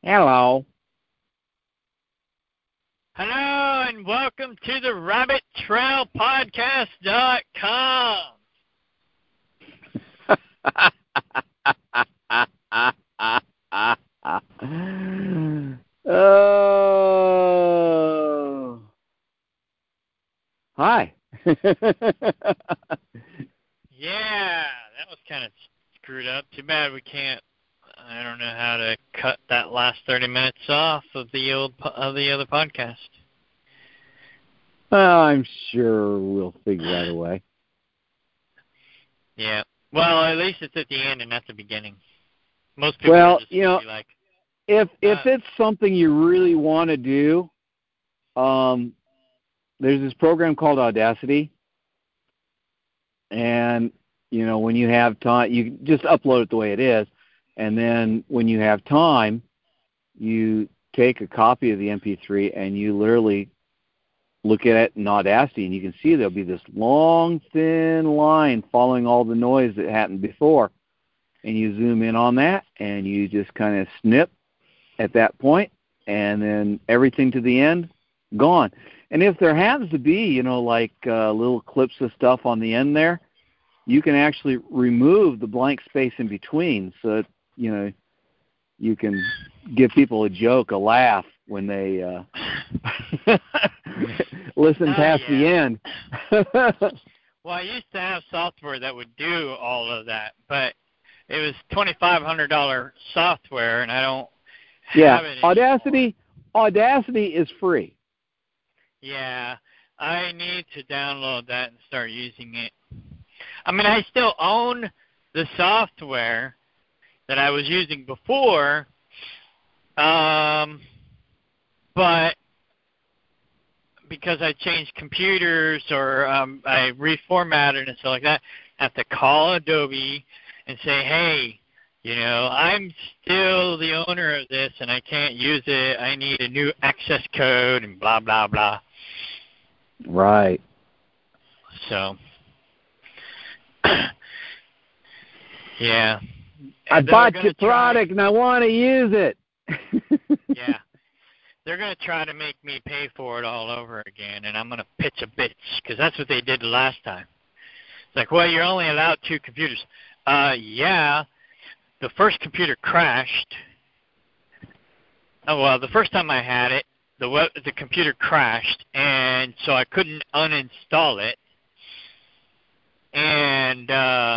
Hello. Hello, and welcome to the RabbitTrailPodcast.com. Oh. Hi. Yeah, that was kind of screwed up. Too bad we can't. I don't know how to cut that last 30 minutes off of the other podcast. Well, I'm sure we'll figure out a way. Yeah. Well, at least it's at the end and not the beginning. Most people are just gonna be like, if it's something you really want to do, there's this program called Audacity, and when you have time, you just upload it the way it is, and then when you have time, you take a copy of the MP3 and you literally look at it in Audacity, and you can see there'll be this long, thin line following all the noise that happened before, and you zoom in on that, and you just kind of snip at that point, and then everything to the end, gone. And if there happens to be, little clips of stuff on the end there, you can actually remove the blank space in between, so that, you can give people a joke, a laugh when they listen past the end. Well, I used to have software that would do all of that, but it was $2,500 software, and I don't have it anymore. Audacity is free. Yeah, I need to download that and start using it. I mean, I still own the software that I was using before, but because I changed computers or I reformatted and stuff like that, I have to call Adobe and say, hey, I'm still the owner of this and I can't use it. I need a new access code and blah, blah, blah. Right. So, yeah. I bought your product and I want to use it. Yeah. They're going to try to make me pay for it all over again, and I'm going to pitch a bitch, because that's what they did last time. It's like, well, you're only allowed 2 computers. Yeah. The first computer crashed. Oh, well, the first time I had it, the computer crashed, and so I couldn't uninstall it. And,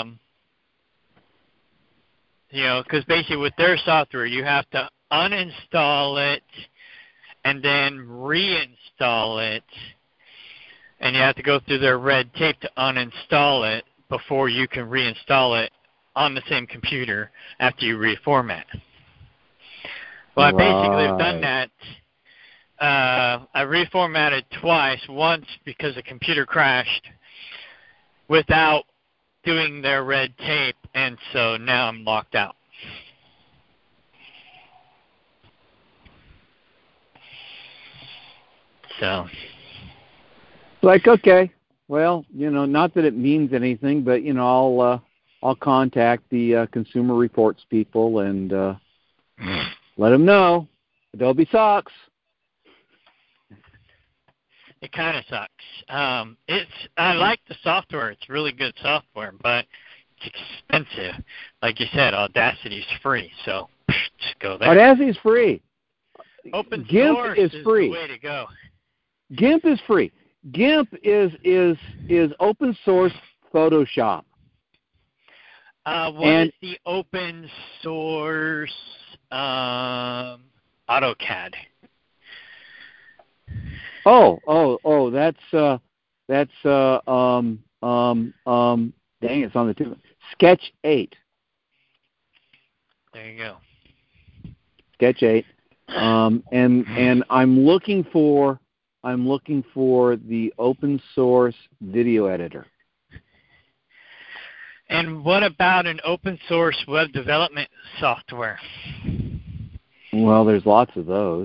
because basically with their software, you have to uninstall it and then reinstall it, and you have to go through their red tape to uninstall it before you can reinstall it on the same computer after you reformat. Well, I basically have done that. I reformatted twice, once because the computer crashed without doing their red tape, and so now I'm locked out. So, okay, well, not that it means anything, but I'll contact the Consumer Reports people and let them know Adobe sucks. It kind of sucks. I like the software; it's really good software, but it's expensive. Like you said, Audacity's free, so just go there. Audacity's free. Open GIMP source is free. The way to go. GIMP is free. GIMP is open source Photoshop. What is the open source AutoCAD? Oh, that's dang, it's on the tip. Sketch 8. There you go. Sketch 8. And I'm looking for the open source video editor. And what about an open source web development software? Well, there's lots of those.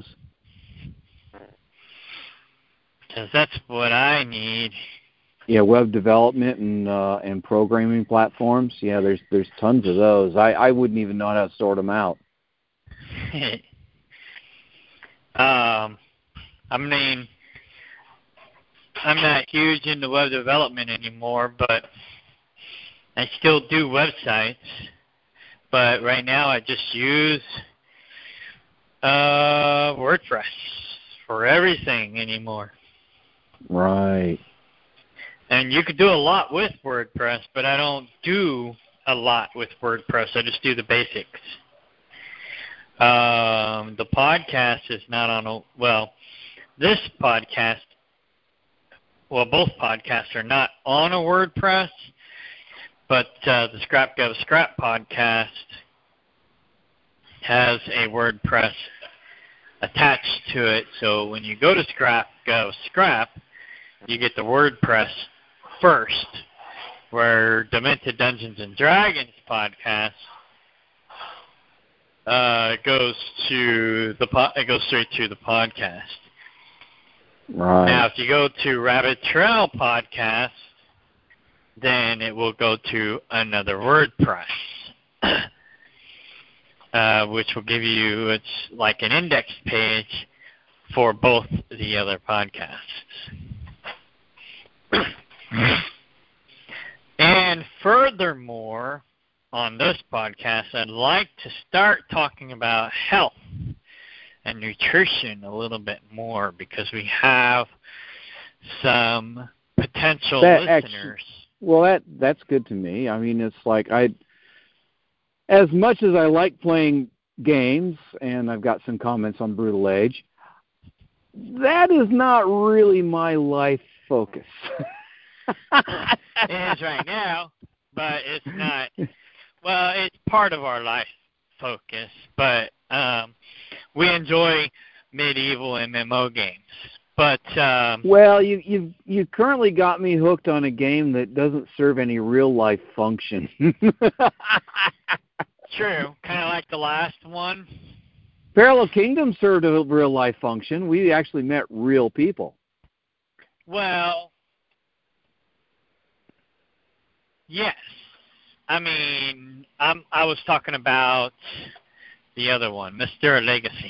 Because that's what I need. Yeah, web development and programming platforms. Yeah, there's tons of those. I wouldn't even know how to sort them out. I mean, I'm not huge into web development anymore, but I still do websites. But right now I just use WordPress for everything anymore. Right. And you could do a lot with WordPress, but I don't do a lot with WordPress. I just do the basics. The podcast is not on this podcast, both podcasts are not on a WordPress, but the Scrap Go Scrap podcast has a WordPress attached to it. So when you go to Scrap Go Scrap, you get the WordPress first, where Demented Dungeons and Dragons podcast it goes straight to the podcast. Right. Now, if you go to Rabbit Trail podcast, then it will go to another WordPress, which will give you, it's like an index page for both the other podcasts. And furthermore, on this podcast, I'd like to start talking about health and nutrition a little bit more, because we have some potential listeners. That's good to me. I mean, it's like as much as I like playing games, and I've got some comments on Brutal Age, that is not really my life focus. It is right now, but it's not. Well, it's part of our life focus, but we enjoy medieval MMO games. But well, you currently got me hooked on a game that doesn't serve any real life function. True, kind of like the last one. Parallel Kingdom served a real life function. We actually met real people. Well, yes. I mean, I was talking about the other one, Mysterious Legacy.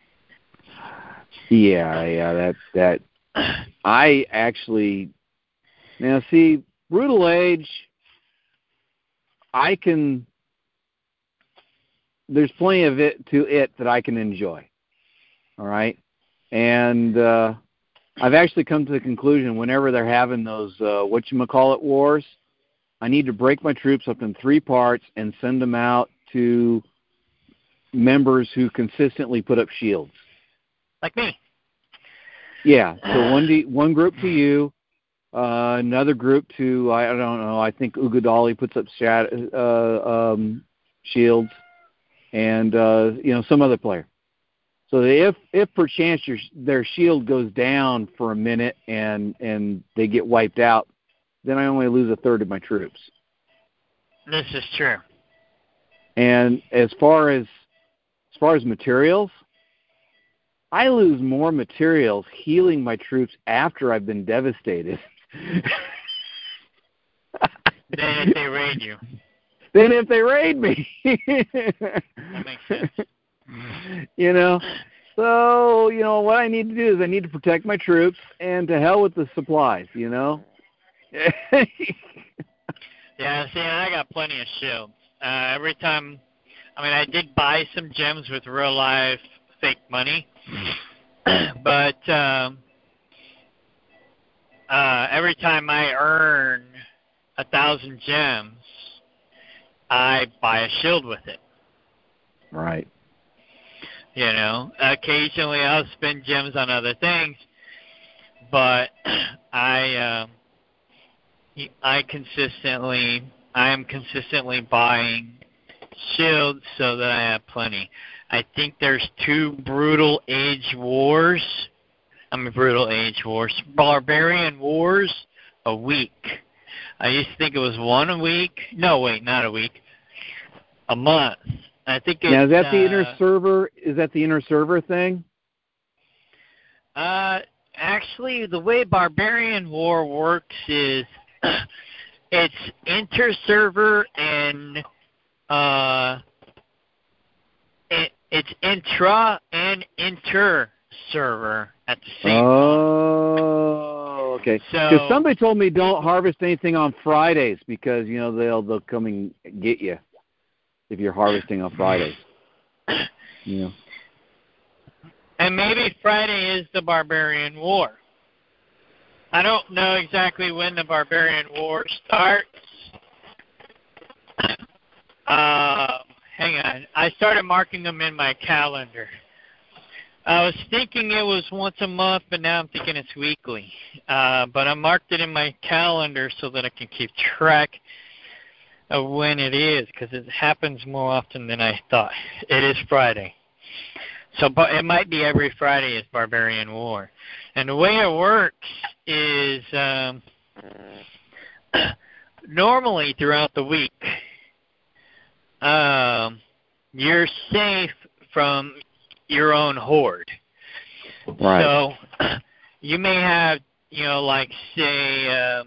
Yeah, that I actually, now see, Brutal Age, there's plenty of it that I can enjoy, all right? And I've actually come to the conclusion, whenever they're having those whatchamacallit wars, I need to break my troops up in 3 parts and send them out to members who consistently put up shields. Like me. Yeah, so one group to you, another group to, I don't know, I think Ugadali puts up shields, and some other player. So if perchance their shield goes down for a minute and they get wiped out, then I only lose a third of my troops. This is true. And as far as materials, I lose more materials healing my troops after I've been devastated than if they raid you. Than if they raid me. That makes sense. So, what I need to do is I need to protect my troops, and to hell with the supplies, Yeah, see, I got plenty of shields. Every time, I did buy some gems with real life fake money, but every time I earn 1,000 gems, I buy a shield with it. Right. Occasionally I'll spend gems on other things, but I am consistently buying shields so that I have plenty. I think there's 2 Brutal Age Wars, Barbarian Wars a week. I used to think it was 1 a week. No, wait, not a week. A month. I think it's... Now, is that the inner server? Is that the inner server thing? Actually, the way Barbarian War works is it's inter-server and it's intra and inter server at the same time. Oh, okay. Because So somebody told me don't harvest anything on Fridays because they'll come and get you if you're harvesting on Fridays. Yeah. And maybe Friday is the Barbarian War. I don't know exactly when the Barbarian War starts. Hang on. I started marking them in my calendar. I was thinking it was once a month, but now I'm thinking it's weekly. But I marked it in my calendar so that I can keep track of when it is, because it happens more often than I thought. It is Friday. So but it might be every Friday is Barbarian War. And the way it works is normally throughout the week, you're safe from your own horde. Right. So you may have, like say,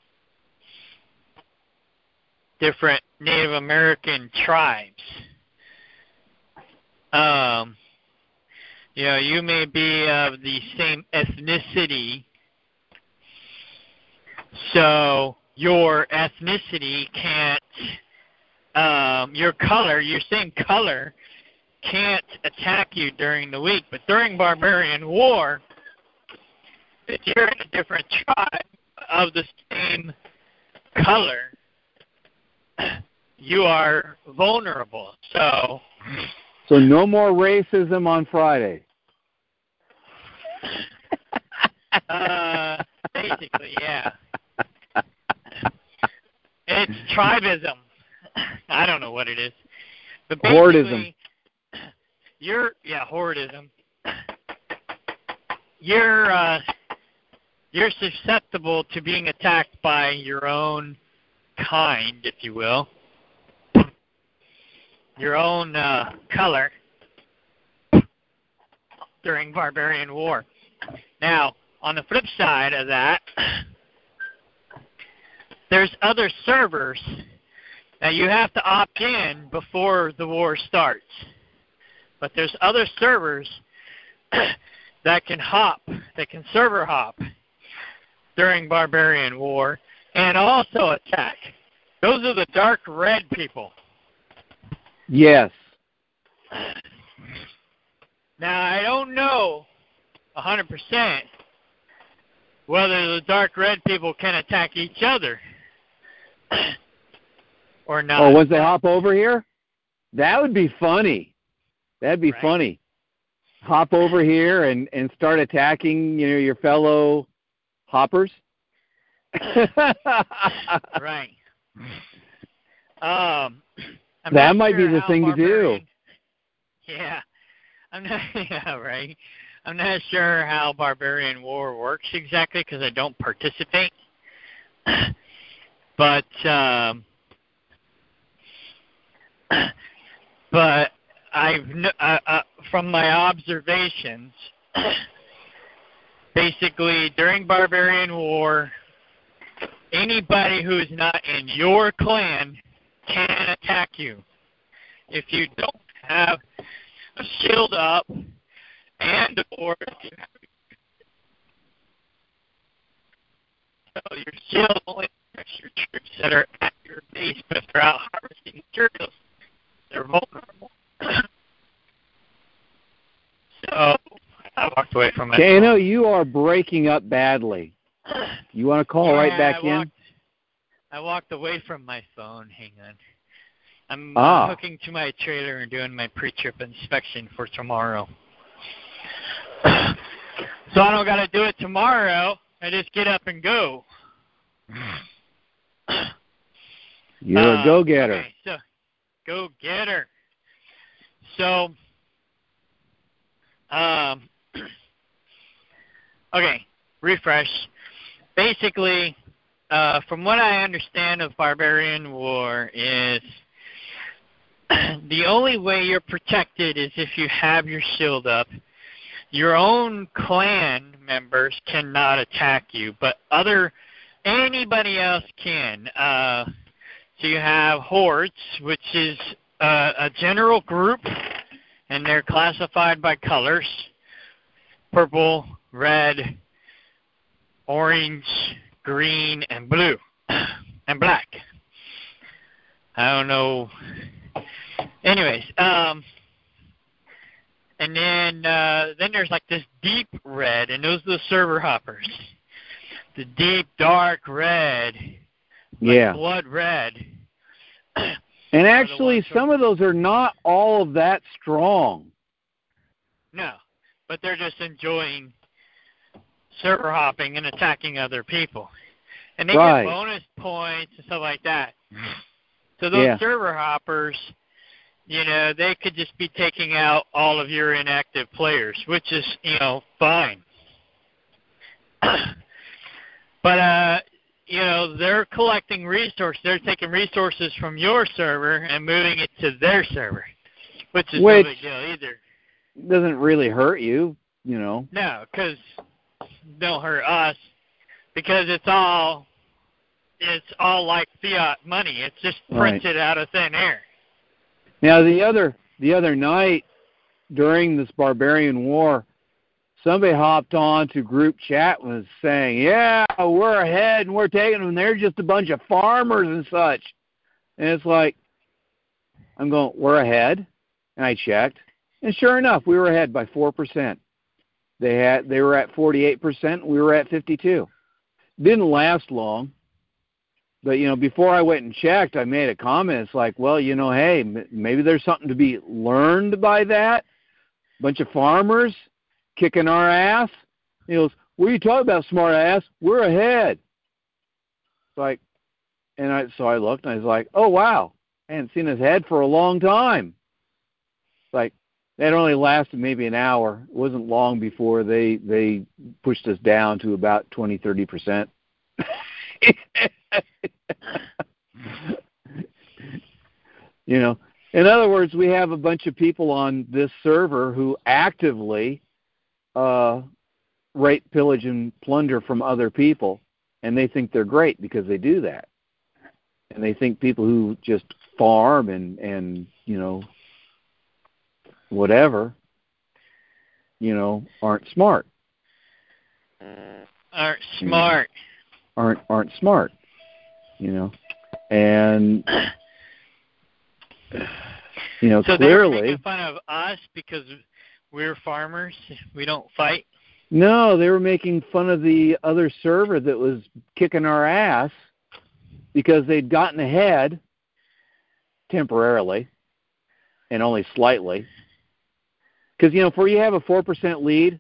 different Native American tribes. You may be of the same ethnicity, so your ethnicity can't, your same color can't attack you during the week. But during Barbarian War, if you're in a different tribe of the same color, you are vulnerable. So no more racism on Friday. Basically, yeah. It's tribism. I don't know what it is. But Hordism. Hordism. You're susceptible to being attacked by your own kind, if you will. Your own color during Barbarian War. Now, on the flip side of that, there's other servers that you have to opt in before the war starts. But there's other servers that can server hop during Barbarian War and also attack. Those are the dark red people. Yes. Now, I don't know 100% whether the dark red people can attack each other or not. Oh, once they hop over here? That would be funny. That'd be funny. Hop over here and start attacking, your fellow hoppers. Right. That might be the thing to do. Yeah. Right. I'm not sure how Barbarian War works exactly because I don't participate. But from my observations, basically during Barbarian War, anybody who's not in your clan can attack you. If you don't have a shield up and or your shield only protects your troops that are at your base, but if they're out harvesting materials, they're vulnerable. So I walked away from it. Kano, you are breaking up badly. You want to call right back in? I walked away from my phone. Hang on. I'm hooking to my trailer and doing my pre-trip inspection for tomorrow. So I don't got to do it tomorrow. I just get up and go. You're a go-getter. Okay, so go-getter. So, okay, refresh. Basically, from what I understand of Barbarian War is the only way you're protected is if you have your shield up. Your own clan members cannot attack you, but anybody else can. So you have hordes, which is a general group, and they're classified by colors. purple, red, orange, green, and blue, and black. I don't know. Anyways, and then there's like this deep red, and those are the server hoppers. The deep, dark red, like blood red. And actually, some of those are not all of that strong. No, but they're just enjoying server hopping and attacking other people. And they get bonus points and stuff like that. So those server hoppers, you know, they could just be taking out all of your inactive players, which is, you know, fine. But, you know, they're collecting resources. They're taking resources from your server and moving it to their server, which is no big deal either. Doesn't really hurt you, you know. No, because don't hurt us, because it's all like fiat money. It's just printed out of thin air. Now the other night during this Barbarian War, somebody hopped on to group chat and was saying, "Yeah, we're ahead and we're taking them. They're just a bunch of farmers and such." And it's like, I'm going, we're ahead, and I checked, and sure enough, we were ahead by 4%. They were at 48%. We were at 52%. Didn't last long. But, you know, before I went and checked, I made a comment. It's like, well, you know, hey, maybe there's something to be learned by that. Bunch of farmers kicking our ass. He goes, what are you talking about, smart ass? We're ahead. It's like, so I looked, and I was like, oh, wow. I hadn't seen his head for a long time. It's like, that only lasted maybe an hour. It wasn't long before they pushed us down to about 20, 30%. You know, in other words, we have a bunch of people on this server who actively rape, pillage, and plunder from other people, and they think they're great because they do that. And they think people who just farm and you know, whatever, you know, aren't smart. Aren't smart. Aren't smart, you know. And you know, so clearly they were making fun of us because we're farmers, we don't fight? No, they were making fun of the other server that was kicking our ass because they'd gotten ahead temporarily and only slightly. Because, you know, for you have a 4% lead,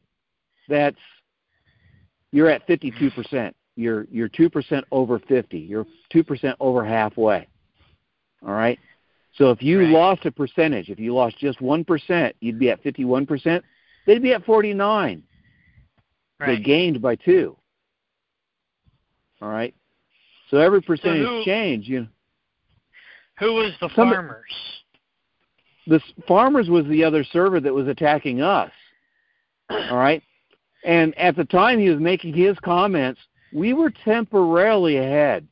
you're at 52%. You're 2% over 50. You're 2% over halfway. All right? So if you lost a percentage, if you lost just 1%, you'd be at 51%. They'd be at 49. They gained by 2. All right? So every percentage change, you know. Who was the farmers? The farmers was the other server that was attacking us. All right? And at the time he was making his comments, we were temporarily ahead.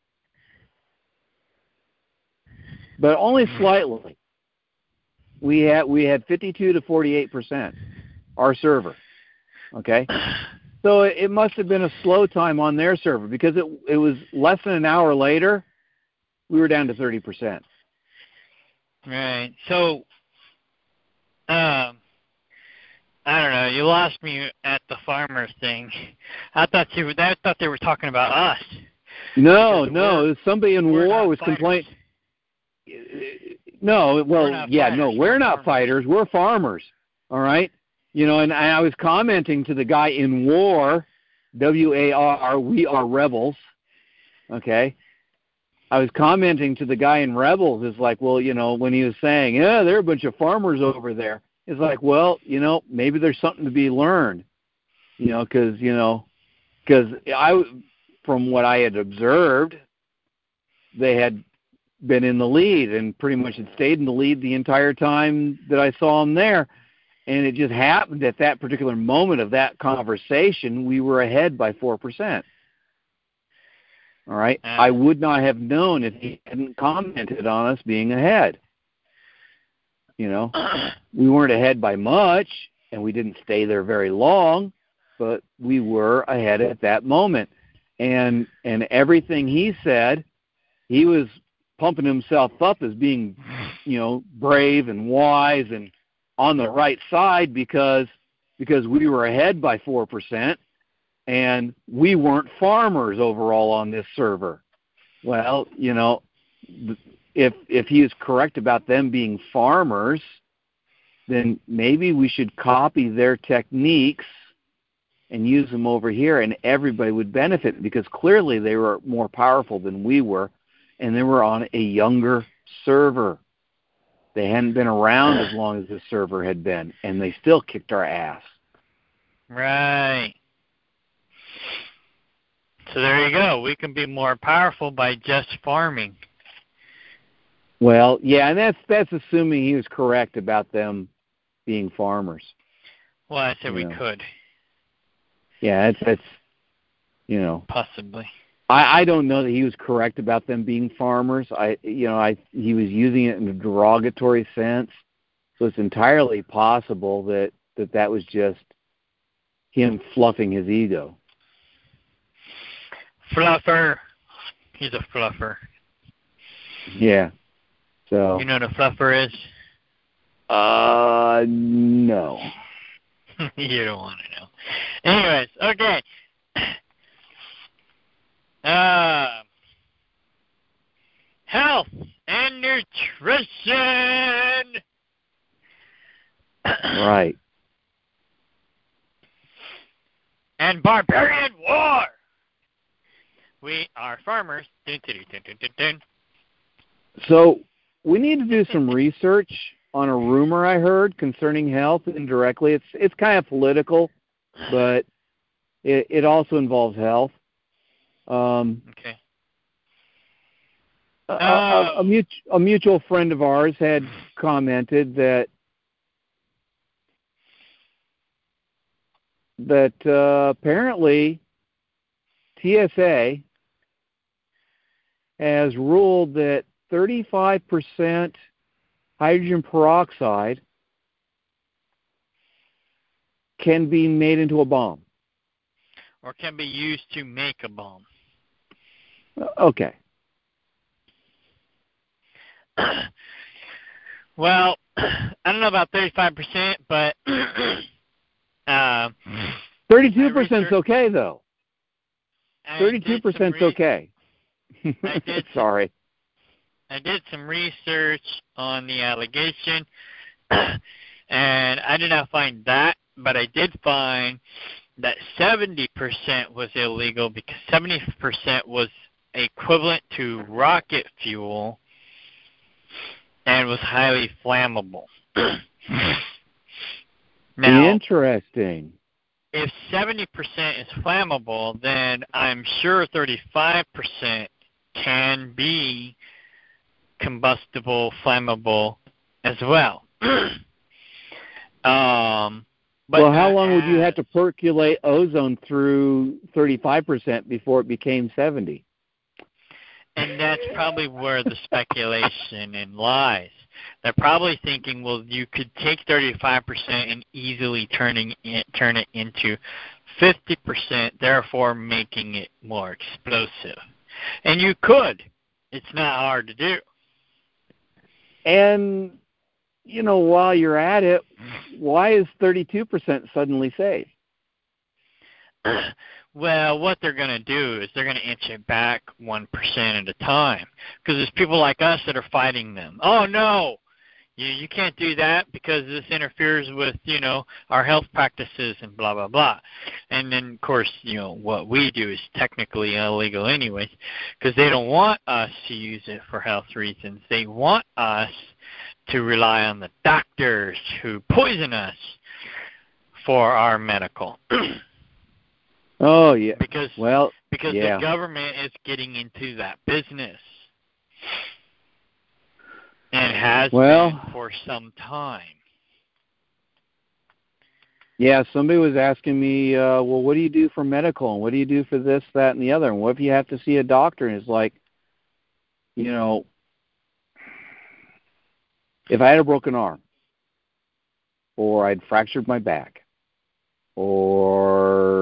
But only slightly. We had 52 to 48%, our server. Okay? So it must have been a slow time on their server because it was less than an hour later, we were down to 30%. Right. So, I don't know. You lost me at the farmer thing. I thought they were talking about us. No. Somebody in war was complaining. No, well, yeah, no, we're not fighters. We're farmers. All right. You know, and I was commenting to the guy in war, WAR, we are rebels. Okay. I was commenting to the guy in Rebels. It's like, well, you know, when he was saying, yeah, there are a bunch of farmers over there. It's like, well, you know, maybe there's something to be learned, you know, because from what I had observed, they had been in the lead and pretty much had stayed in the lead the entire time that I saw them there. And it just happened at that particular moment of that conversation, we were ahead by 4%. All right? I would not have known if he hadn't commented on us being ahead. You know, we weren't ahead by much, and we didn't stay there very long, but we were ahead at that moment. And everything he said, he was pumping himself up as being, brave and wise and on the right side because we were ahead by 4%, and we weren't farmers overall on this server. Well, if he is correct about them being farmers, then maybe we should copy their techniques and use them over here, and everybody would benefit because clearly they were more powerful than we were, and they were on a younger server. They hadn't been around as long as this server had been, and they still kicked our ass. Right. So there you go. We can be more powerful by just farming. Well, yeah, and that's assuming he was correct about them being farmers. Well, I said we could. Yeah, that's possibly. I don't know that he was correct about them being farmers. He was using it in a derogatory sense, so it's entirely possible that was just him fluffing his ego. Fluffer. He's a fluffer. Yeah. So. You know what a fluffer is? No. You don't want to know. Anyways, okay. Health and nutrition. Right. And barbarian war. We are farmers. Dun, dun, dun, dun, dun, dun. So we need to do some research on a rumor I heard concerning health indirectly. It's kind of political, but it also involves health. Okay. A mutual friend of ours had commented that apparently TSA has ruled that 35% hydrogen peroxide can be made into a bomb. Or can be used to make a bomb. Okay. Well, I don't know about 35%, but 32% is okay, though. 32% is okay. Sorry. I did some research on the allegation, and I did not find that, but I did find that 70% was illegal because 70% was equivalent to rocket fuel and was highly flammable. Now, interesting. If 70% is flammable, then I'm sure 35% can be combustible, flammable as well. Well, how long would you have to percolate ozone through 35% before it became 70? And that's probably where the speculation lies. They're probably thinking, well, you could take 35% and easily turn it into 50%, therefore making it more explosive. And you could. It's not hard to do. And, while you're at it, why is 32% suddenly safe? Well, what they're going to do is they're going to inch it back 1% at a time. Because there's people like us that are fighting them. Oh, no, you can't do that because this interferes with, our health practices and blah, blah, blah. And then, of course, what we do is technically illegal anyways because they don't want us to use it for health reasons. They want us to rely on the doctors who poison us for our medical. Oh, yeah. Because yeah. the government is getting into that business. And has been for some time. Yeah, somebody was asking me, well, what do you do for medical? And what do you do for this, that, and the other? And what if you have to see a doctor? And it's like, if I had a broken arm, or I'd fractured my back, or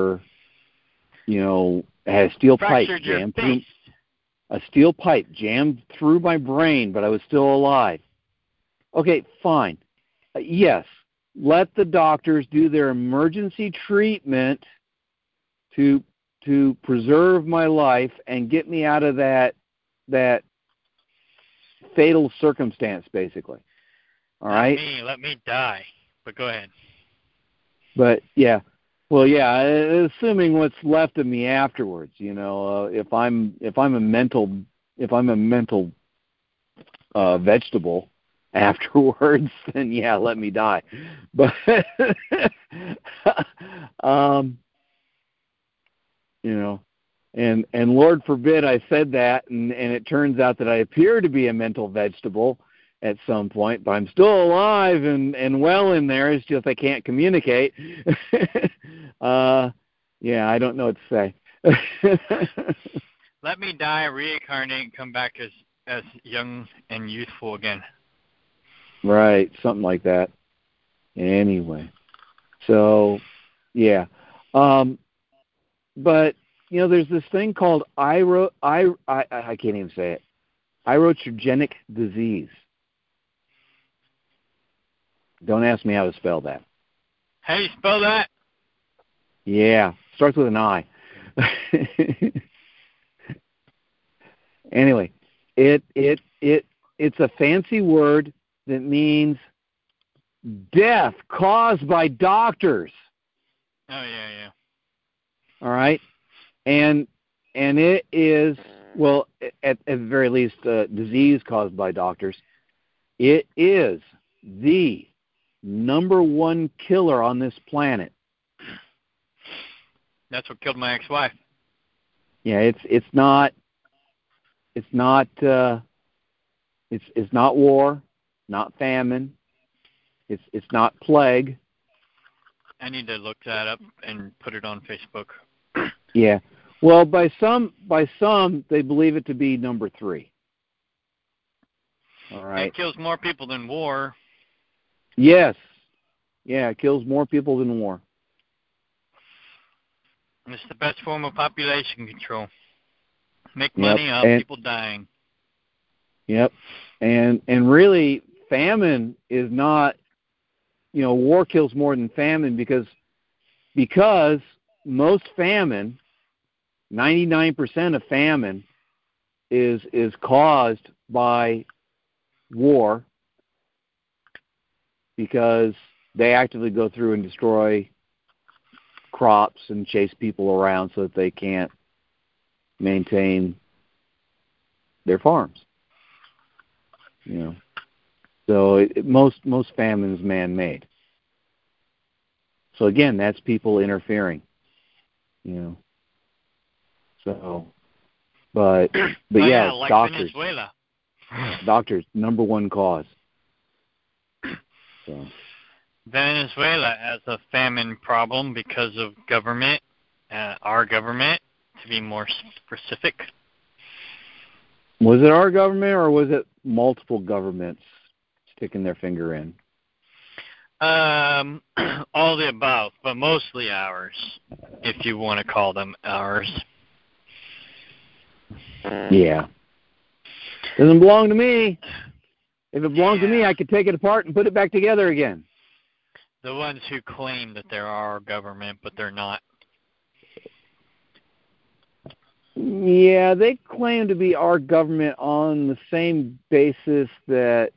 had a steel pipe Fractured your jammed face. through, a steel pipe jammed through my brain, but I was still alive. Okay, fine. Yes, let the doctors do their emergency treatment to preserve my life and get me out of that fatal circumstance, basically. All right? Let me die. But go ahead. But yeah, well, yeah. Assuming what's left of me afterwards, if I'm a mental vegetable afterwards, then yeah, let me die. But and Lord forbid I said that, and it turns out that I appear to be a mental vegetable at some point, but I'm still alive and well in there. It's just I can't communicate. Yeah, I don't know what to say. Let me die, reincarnate, and come back as young and youthful again. Right, something like that. Anyway, so yeah, but there's this thing called I can't even say it. Iatrogenic disease. Don't ask me how to spell that. How do you spell that? Yeah, starts with an I. Anyway, it's a fancy word that means death caused by doctors. Oh yeah. All right, and it is, well, at the very least, disease caused by doctors. It is the number one killer on this planet. That's what killed my ex-wife. Yeah, it's not war, not famine. It's not plague. I need to look that up and put it on Facebook. Yeah. Well, by some they believe it to be number 3. All right. It kills more people than war. Yes. Yeah, it kills more people than war. It's the best form of population control. Make money off people dying. Yep. And really, famine is not, war kills more than famine because most famine, 99% of famine is caused by war, because they actively go through and destroy crops and chase people around so that they can't maintain their farms. So most famine is man-made. So again, that's people interfering. So, but yeah, like doctors. Venezuela. Doctors, number one cause. So. Venezuela has a famine problem because of government, our government, to be more specific. Was it our government or was it multiple governments sticking their finger in? All the above, but mostly ours, if you want to call them ours. Yeah. Doesn't belong to me. If it belonged to me, I could take it apart and put it back together again. The ones who claim that they're our government, but they're not. Yeah, they claim to be our government on the same basis that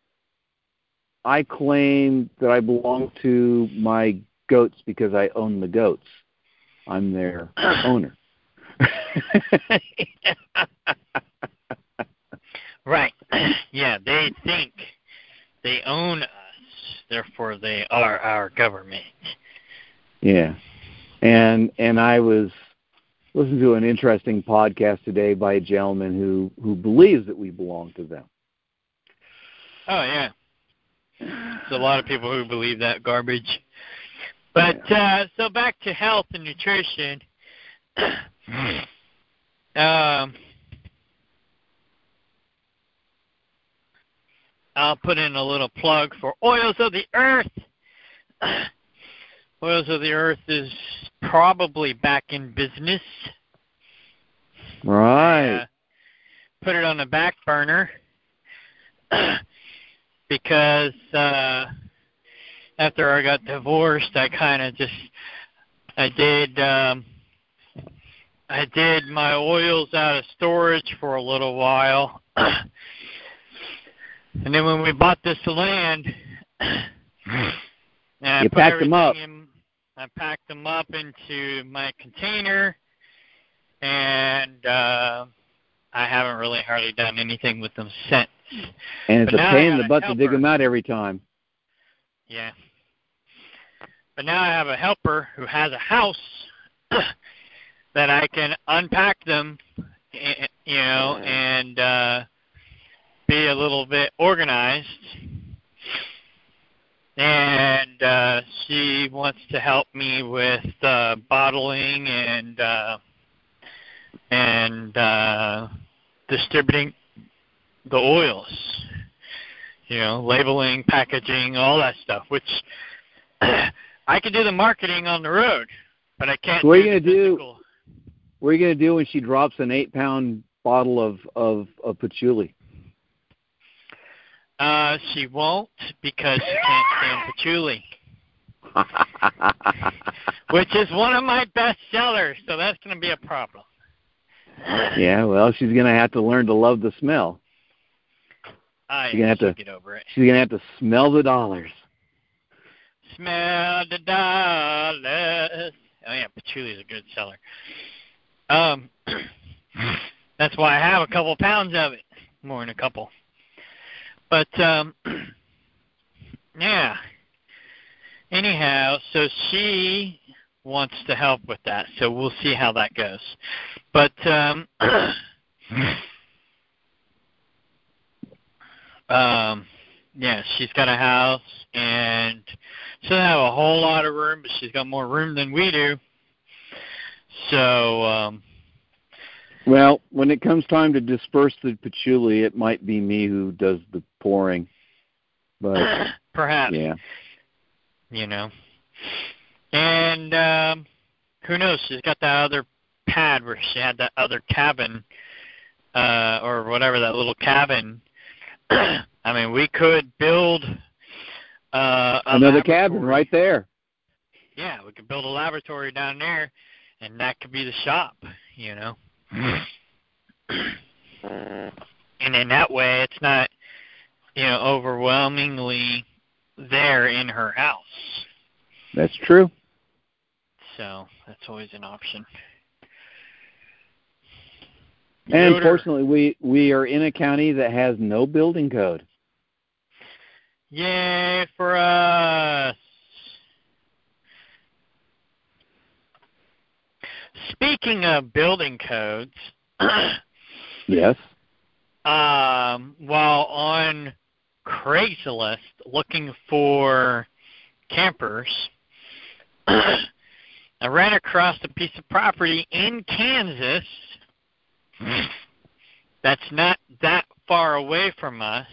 I claim that I belong to my goats because I own the goats. I'm their owner. Right. Yeah, they think they own us, therefore they are our government. Yeah. And I was listening to an interesting podcast today by a gentleman who believes that we belong to them. Oh, yeah. There's a lot of people who believe that garbage. But, so back to health and nutrition. I'll put in a little plug for Oils of the Earth. Oils of the Earth is probably back in business. Right. I put it on the back burner because after I got divorced, I kind of just I did my oils out of storage for a little while. And then when we bought this land, I packed them up. I packed them up into my container, and I haven't really hardly done anything with them since. And it's a pain in the butt to dig them out every time. Yeah. But now I have a helper who has a house that I can unpack them, and be a little bit organized. And she wants to help me with bottling and distributing the oils, labeling, packaging, all that stuff, which I can do the marketing on the road, but I can't What are do the physical. What are you going to do when she drops an 8-pound bottle of patchouli? She won't, because she can't stand patchouli, which is one of my best sellers, so that's going to be a problem. Yeah, well, she's going to have to learn to love the smell. She's going to get over it. She's going to have to smell the dollars. Smell the dollars. Oh, yeah, patchouli is a good seller. That's why I have a couple pounds of it. More than a couple. But, yeah. Anyhow, so she wants to help with that, so we'll see how that goes. But, yeah, she's got a house, and she doesn't have a whole lot of room, but she's got more room than we do. So, well, when it comes time to disperse the patchouli, it might be me who does the pouring. But perhaps. Yeah. And who knows? She's got that other pad where she had that other cabin, or whatever, that little cabin. I mean, we could build another cabin right there. Yeah, we could build a laboratory down there, and that could be the shop, And in that way, it's not, overwhelmingly there in her house. That's true. So that's always an option. And unfortunately, we are in a county that has no building code. Yay for us. Speaking of building codes, yes. While on Craigslist looking for campers, I ran across a piece of property in Kansas that's not that far away from us.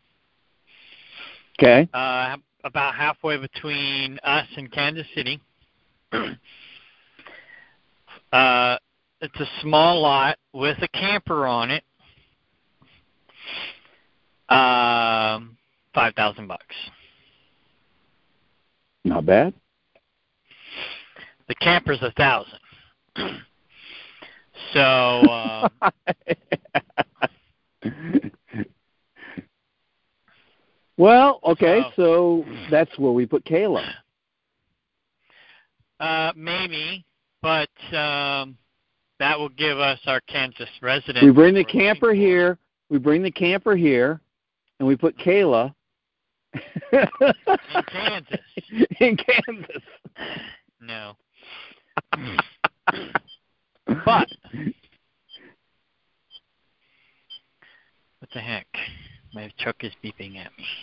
Okay. About halfway between us and Kansas City. It's a small lot with a camper on it. $5,000. Not bad. The camper's $1,000. So. Well, okay, so that's where we put Kayla. Maybe, but that will give us our Kansas residents. We bring the camper here. We bring the camper here, and we put Kayla in Kansas. In Kansas. No. But what the heck? My truck is beeping at me.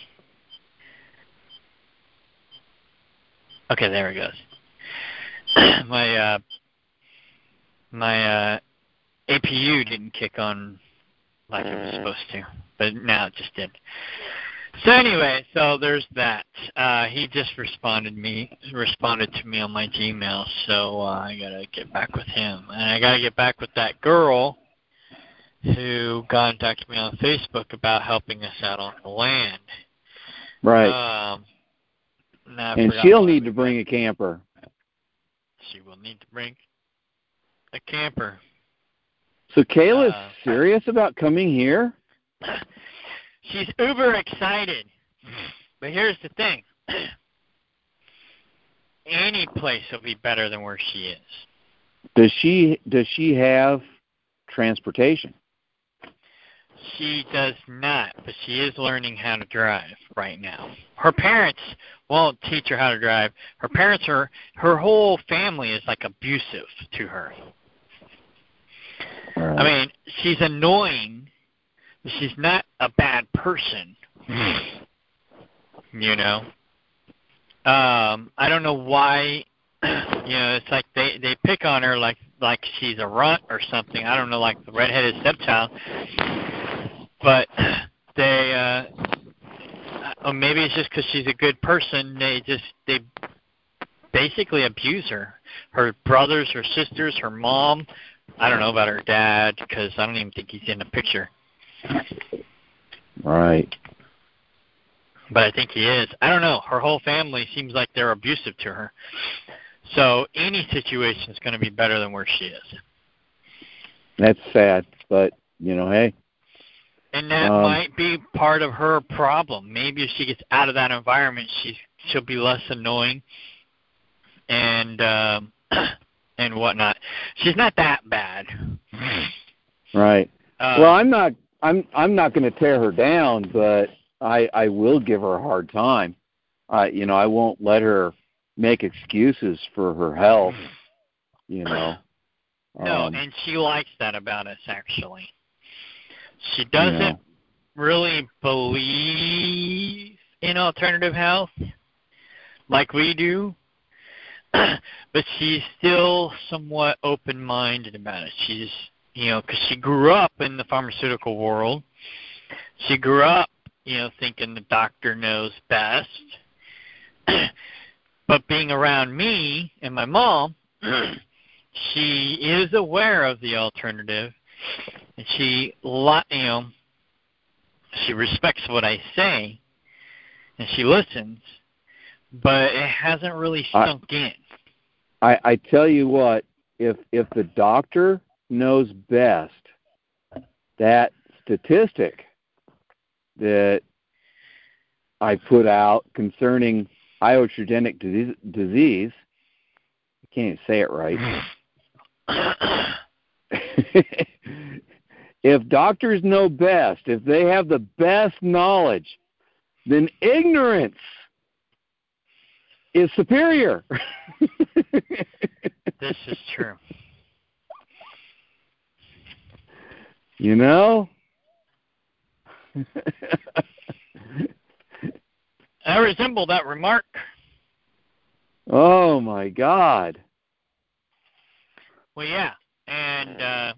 Okay, there it goes. My APU didn't kick on like it was supposed to, but now it just did. So anyway, so there's that. He just responded to me on my Gmail, so I gotta get back with him, and I gotta get back with that girl who contacted me on Facebook about helping us out on the land. Right. And she'll need to bring a camper. She will need to bring a camper. So Kayla's serious about coming here? She's uber excited. But here's the thing. Any place will be better than where she is. Does she have transportation? She does not, but she is learning how to drive right now. Her parents won't teach her how to drive. Her whole family is like abusive to her. Right. I mean, she's annoying, but she's not a bad person. You know? I don't know why, it's like they pick on her like she's a runt or something. I don't know, like the redheaded stepchild. But they, or maybe it's just because she's a good person. They basically abuse her. Her brothers, her sisters, her mom. I don't know about her dad because I don't even think he's in the picture. Right. But I think he is. I don't know. Her whole family seems like they're abusive to her. So any situation is going to be better than where she is. That's sad, but, hey. And that might be part of her problem. Maybe if she gets out of that environment, she'll be less annoying and whatnot. She's not that bad. Right. Well, I'm not going to tear her down, but I will give her a hard time. I won't let her make excuses for her health. No, and she likes that about us, actually. She doesn't really believe in alternative health like we do, but she's still somewhat open-minded about it. She's, because she grew up in the pharmaceutical world. She grew up, thinking the doctor knows best. But being around me and my mom, she is aware of the alternative. And she respects what I say, and she listens, but it hasn't really sunk in. I tell you what, if the doctor knows best, that statistic that I put out concerning iatrogenic disease, I can't even say it right. If doctors know best, if they have the best knowledge, then ignorance is superior. This is true. I resemble that remark. Oh, my God. Well, yeah. And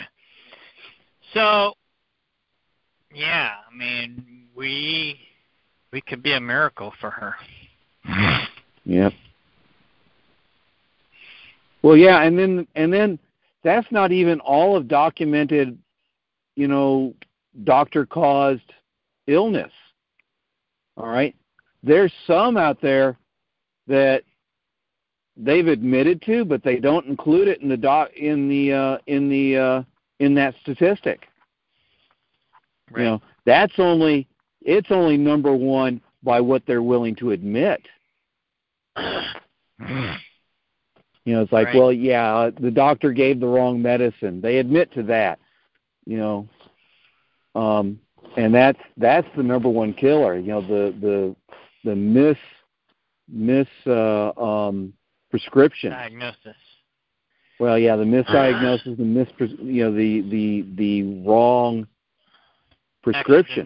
so, yeah, I mean, we could be a miracle for her. Yep. Well, yeah, and then that's not even all of documented, doctor-caused illness. All right? There's some out there that they've admitted to, but they don't include it in that statistic. Right. It's only number one by what they're willing to admit. It's like, right. Well, yeah, the doctor gave the wrong medicine. They admit to that. And that's the number one killer. The prescription diagnosis. Well, yeah, the misdiagnosis, the wrong prescription.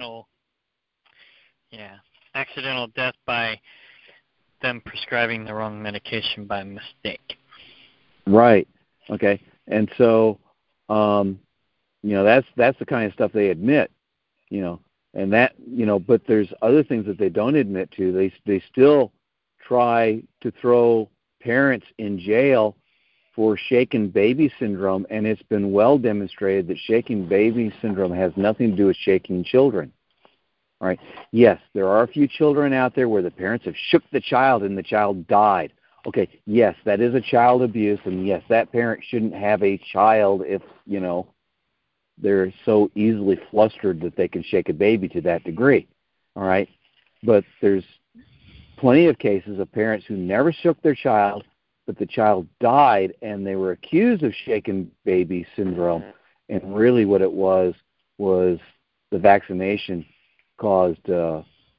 Accidental death by them prescribing the wrong medication by mistake. Right. Okay. And so, that's the kind of stuff they admit. And that, but there's other things that they don't admit to. They still try to throw parents in jail for shaken baby syndrome, and it's been well demonstrated that shaken baby syndrome has nothing to do with shaking children. All right. Yes, there are a few children out there where the parents have shook the child and the child died. Okay, yes, that is a child abuse, and yes, that parent shouldn't have a child if, they're so easily flustered that they can shake a baby to that degree. All right? But there's plenty of cases of parents who never shook their child, but the child died, and they were accused of shaken baby syndrome, and really what it was the vaccination caused a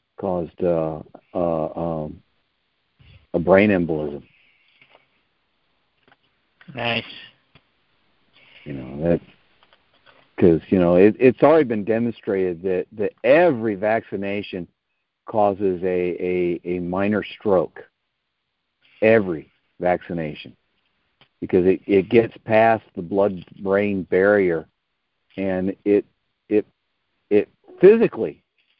brain embolism. Nice. That because it's already been demonstrated that every vaccination causes a minor stroke. Every vaccination, because it gets past the blood-brain barrier, and it physically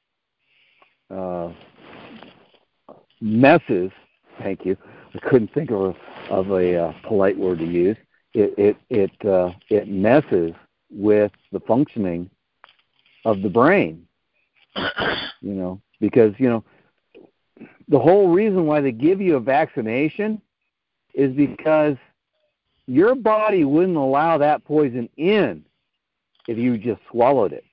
messes. Thank you. I couldn't think of a polite word to use. It messes with the functioning of the brain. Because the whole reason why they give you a vaccination is because your body wouldn't allow that poison in if you just swallowed it.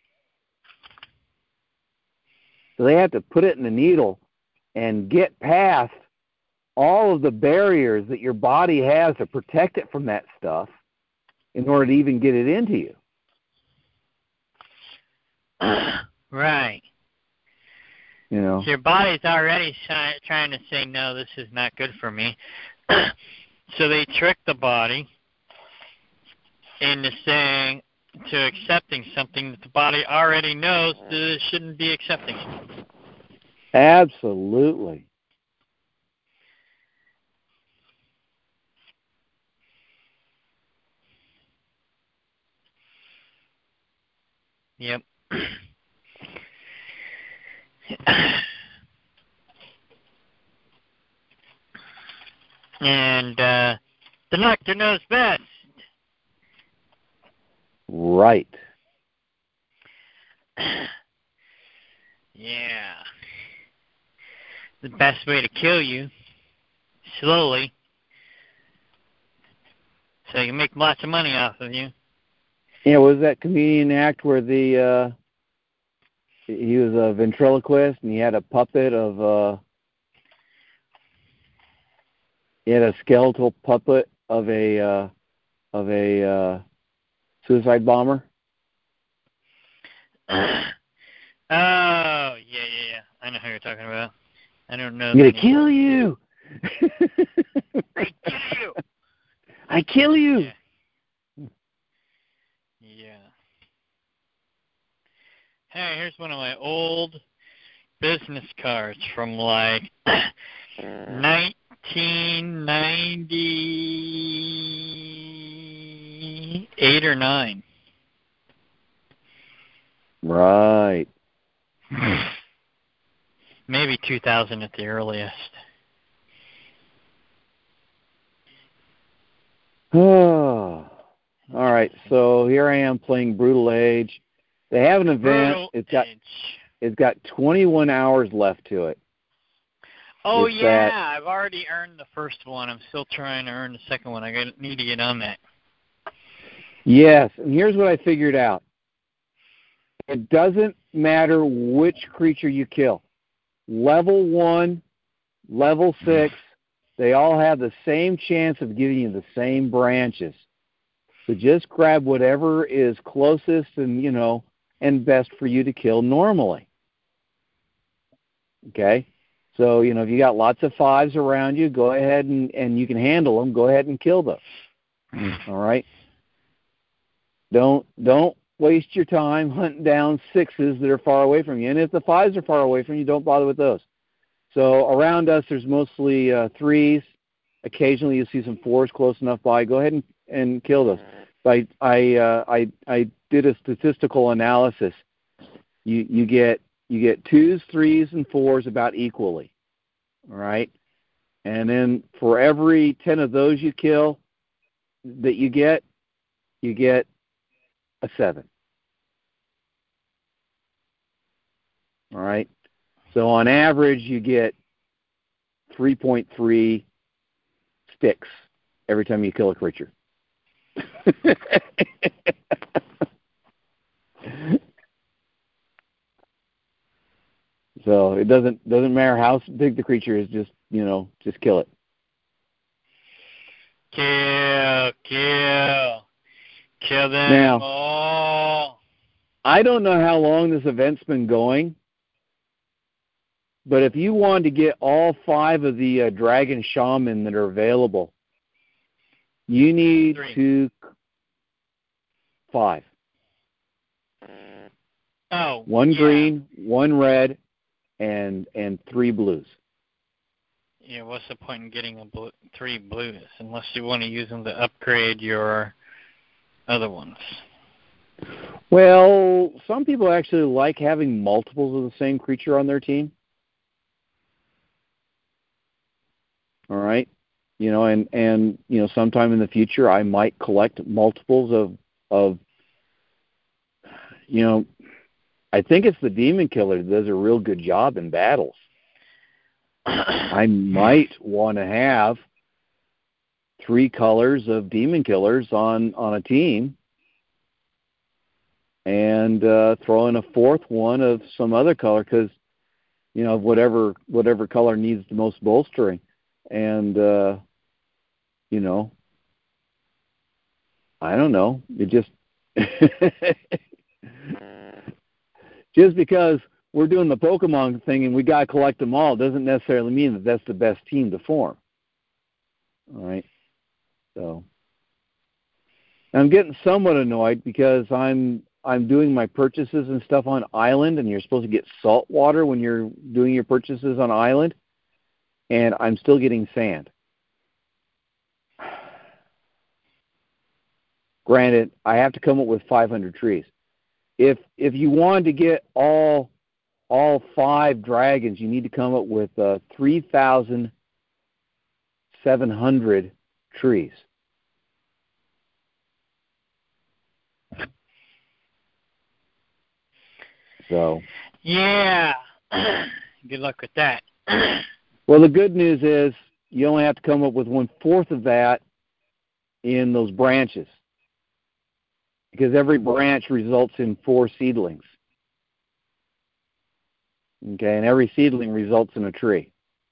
So they have to put it in the needle and get past all of the barriers that your body has to protect it from that stuff in order to even get it into you. Right. Your body's already trying to say, no, this is not good for me. So they trick the body into accepting something that the body already knows that it shouldn't be accepting. Absolutely. Yep. And the doctor knows best. Right. Yeah. The best way to kill you, slowly, so you can make lots of money off of you. Yeah, was that comedian act where he was a ventriloquist and he had a puppet of he had a skeletal puppet of a suicide bomber? Oh, yeah. I know who you're talking about. I don't know. I'm going to kill you! I kill you! I kill you! Yeah. Hey, here's one of my old business cards from like 1998 or 9. Right. Maybe 2000 at the earliest. Oh. All right, so here I am playing Brutal Age. They have an event. It's got 21 hours left to it. Oh, yeah. I've already earned the first one. I'm still trying to earn the second one. I need to get on that. Yes, and here's what I figured out. It doesn't matter which creature you kill. Level 1, level 6, they all have the same chance of giving you the same branches. So just grab whatever is closest and best for you to kill normally. Okay? So, if you got lots of 5s around you, go ahead and you can handle them. Go ahead and kill those. All right? Don't waste your time hunting down 6s that are far away from you. And if the 5s are far away from you, don't bother with those. So around us, there's mostly 3s. Occasionally, you'll see some 4s close enough by. Go ahead and kill those. I did a statistical analysis. You get You get 2s, 3s, and 4s about equally. All right? And then for every 10 of those you kill that you get a 7. All right? So on average, you get 3.3 sticks every time you kill a creature. So it doesn't matter how big the creature is, just kill it. Kill them now, all. I don't know how long this event's been going, but if you want to get all 5 of the Dragon Shaman that are available, you need 5. Oh, 1 green, 1 red, and 3 blues. Yeah, what's the point in getting 3 blues unless you want to use them to upgrade your other ones? Well, some people actually like having multiples of the same creature on their team. All right, and sometime in the future I might collect multiples of I think it's the Demon Killer that does a real good job in battles. I might want to have 3 colors of Demon Killers on a team, and throw in a 4th one of some other color, because whatever color needs the most bolstering, and I don't know. It just just because we're doing the Pokemon thing and we got to collect them all doesn't necessarily mean that that's the best team to form. All right. So I'm getting somewhat annoyed because I'm doing my purchases and stuff on island, and you're supposed to get salt water when you're doing your purchases on island, and I'm still getting sand. Granted, I have to come up with 500 trees. If you wanted to get all 5 dragons, you need to come up with 3,700 trees. So. Yeah. Good luck with that. Well, the good news is you only have to come up with 1/4 of that in those branches, because every branch results in 4 seedlings. Okay, and every seedling results in a tree.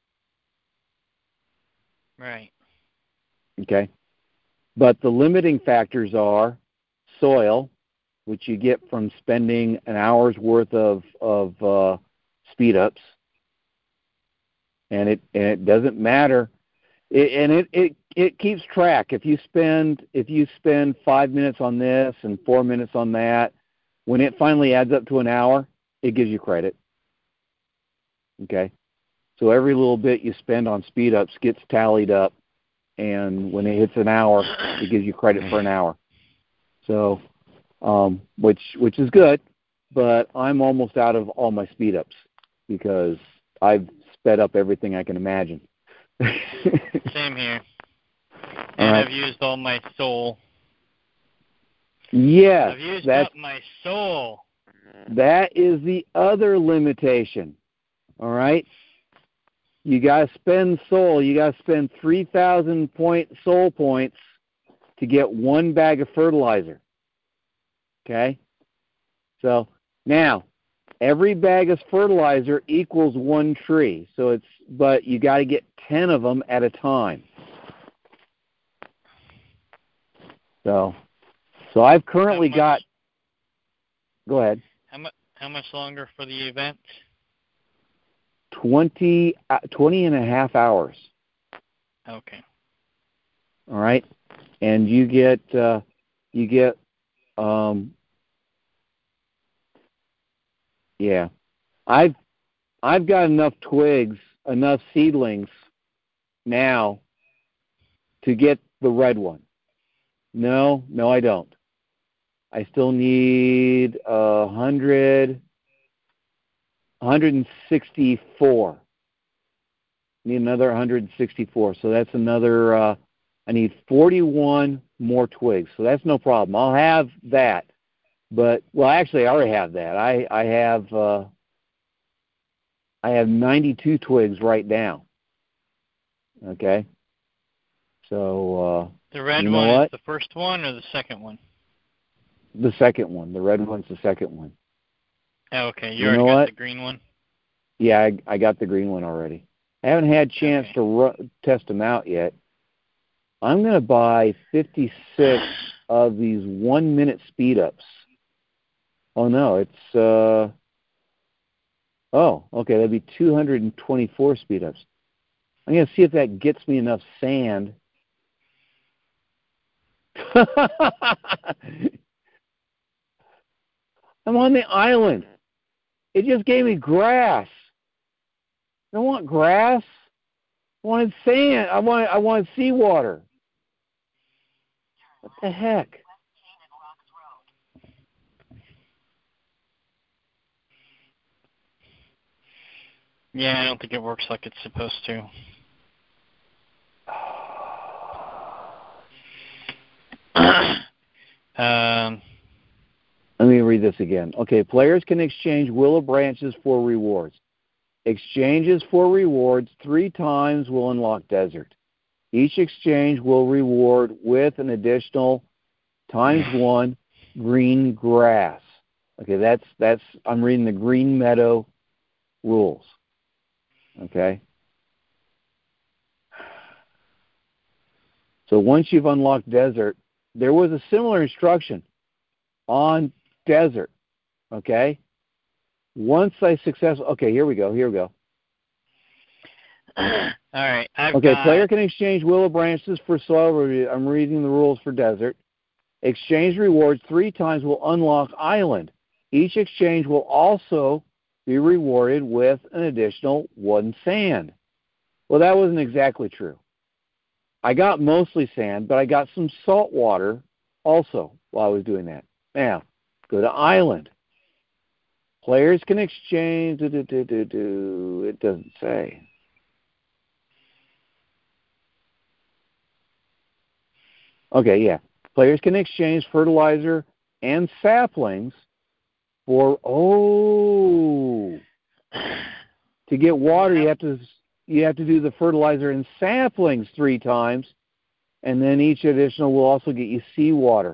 Right. Okay, but the limiting factors are soil, which you get from spending an hour's worth of speed ups, and it doesn't matter, it keeps track. If you spend 5 minutes on this and 4 minutes on that, when it finally adds up to an hour, it gives you credit. Okay, so every little bit you spend on speed ups gets tallied up, and when it hits an hour, it gives you credit for an hour. So, which is good, but I'm almost out of all my speed ups because I've sped up everything I can imagine. Same here. And I've used all my soul. Yes. I've used up my soul. That is the other limitation. All right? You got to spend soul. You got to spend 3,000 soul points to get 1 bag of fertilizer. Okay? So, now, every bag of fertilizer equals 1 tree. But you got to get 10 of them at a time. So I've currently got. Go ahead. How much longer for the event? 20 and a half hours. Okay. All right, and you get yeah. I've got enough twigs, enough seedlings now to get the red one. No, I don't. I still need 100. 164. Need another 164. So that's another, I need 41 more twigs. So that's no problem. I'll have that. But, well, actually, I already have that. I have 92 twigs right now. Okay? So, the red you know one what? is the first one or the second one? The second one. The red one's the second one. Oh, okay. You know already got what? the green one? Yeah, I got the green one already. I haven't had a chance to test them out yet. I'm going to buy 56 of these 1-minute speed ups. Oh, no, it's, okay, that'd be 224 speed ups. I'm going to see if that gets me enough sand. I'm on the island. It just gave me grass. I don't want grass. I wanted sand. I wanted seawater. What the heck? Yeah, I don't think it works like it's supposed to. Let me read this again. Okay, players can exchange willow branches for rewards. Exchanges for rewards 3 times will unlock desert. Each exchange will reward with an additional ×1 green grass. Okay, that's I'm reading the Green Meadow rules. Okay. So once you've unlocked desert, there was a similar instruction on desert. Okay. Once I okay, here we go. All right. Player can exchange willow branches for soil. I'm reading the rules for desert. Exchange rewards 3 times will unlock island. Each exchange will also be rewarded with an additional 1 sand. Well, that wasn't exactly true. I got mostly sand, but I got some salt water also while I was doing that. Now, go to island. Players can exchange. It doesn't say. Okay, yeah. Players can exchange fertilizer and saplings for to get water you have to do the fertilizer and saplings 3 times, and then each additional will also get you seawater.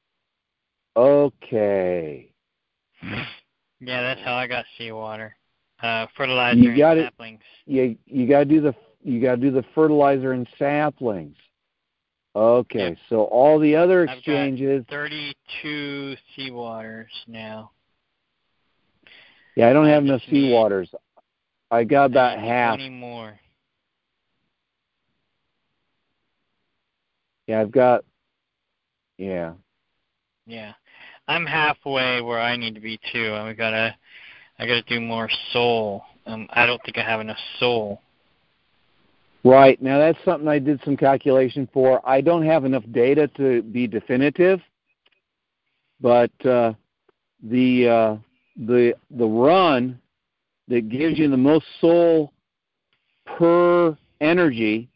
Okay. Yeah, that's how I got seawater. Fertilizer and saplings. You got to do the fertilizer and saplings. Okay, yep. So all the other exchanges. I've got 32 seawaters now. Yeah, I don't have enough seawaters. I got about half. 20 more. Yeah, I've got. Yeah. Yeah, I'm halfway where I need to be too. I gotta do more soul. I don't think I have enough soul. Right. Now, that's something I did some calculation for. I don't have enough data to be definitive, but the run that gives you the most soul per energy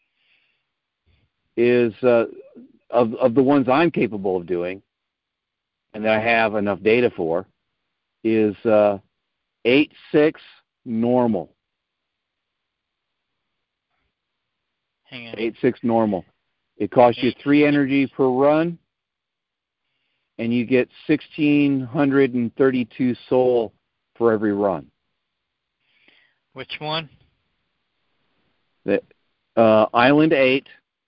is of the ones I'm capable of doing and that I have enough data for is 8-6 normal. Hang on. 8-6 normal. It costs you 3 energy per run, and you get 1,632 soul for every run. Which one? The Island 8.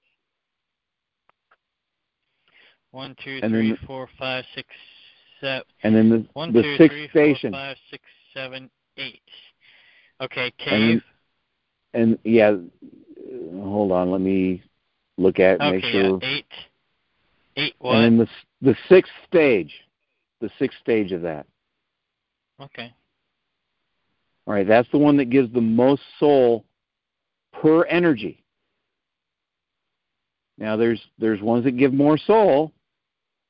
1, 2, 3, 4, 5, 6, 7. And then the 1, 2, 3, 4, 5, 6, 7, 8. Okay, cave. And yeah, hold on. Let me look at it and make sure. Yeah, 8 what? And then the 6th stage. The 6th stage of that. Okay. All right, that's the one that gives the most soul per energy. Now, there's ones that give more soul,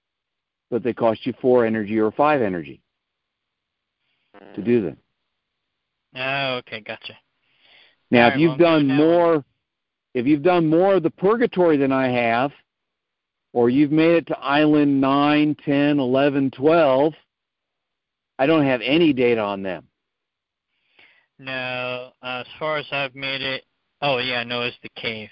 but they cost you 4 energy or 5 energy to do them. Oh, okay, gotcha. Now, If you've done more of the purgatory than I have, or you've made it to island 9, 10, 11, 12, I don't have any data on them. No, as far as I've made it, oh yeah, no, it's the cave.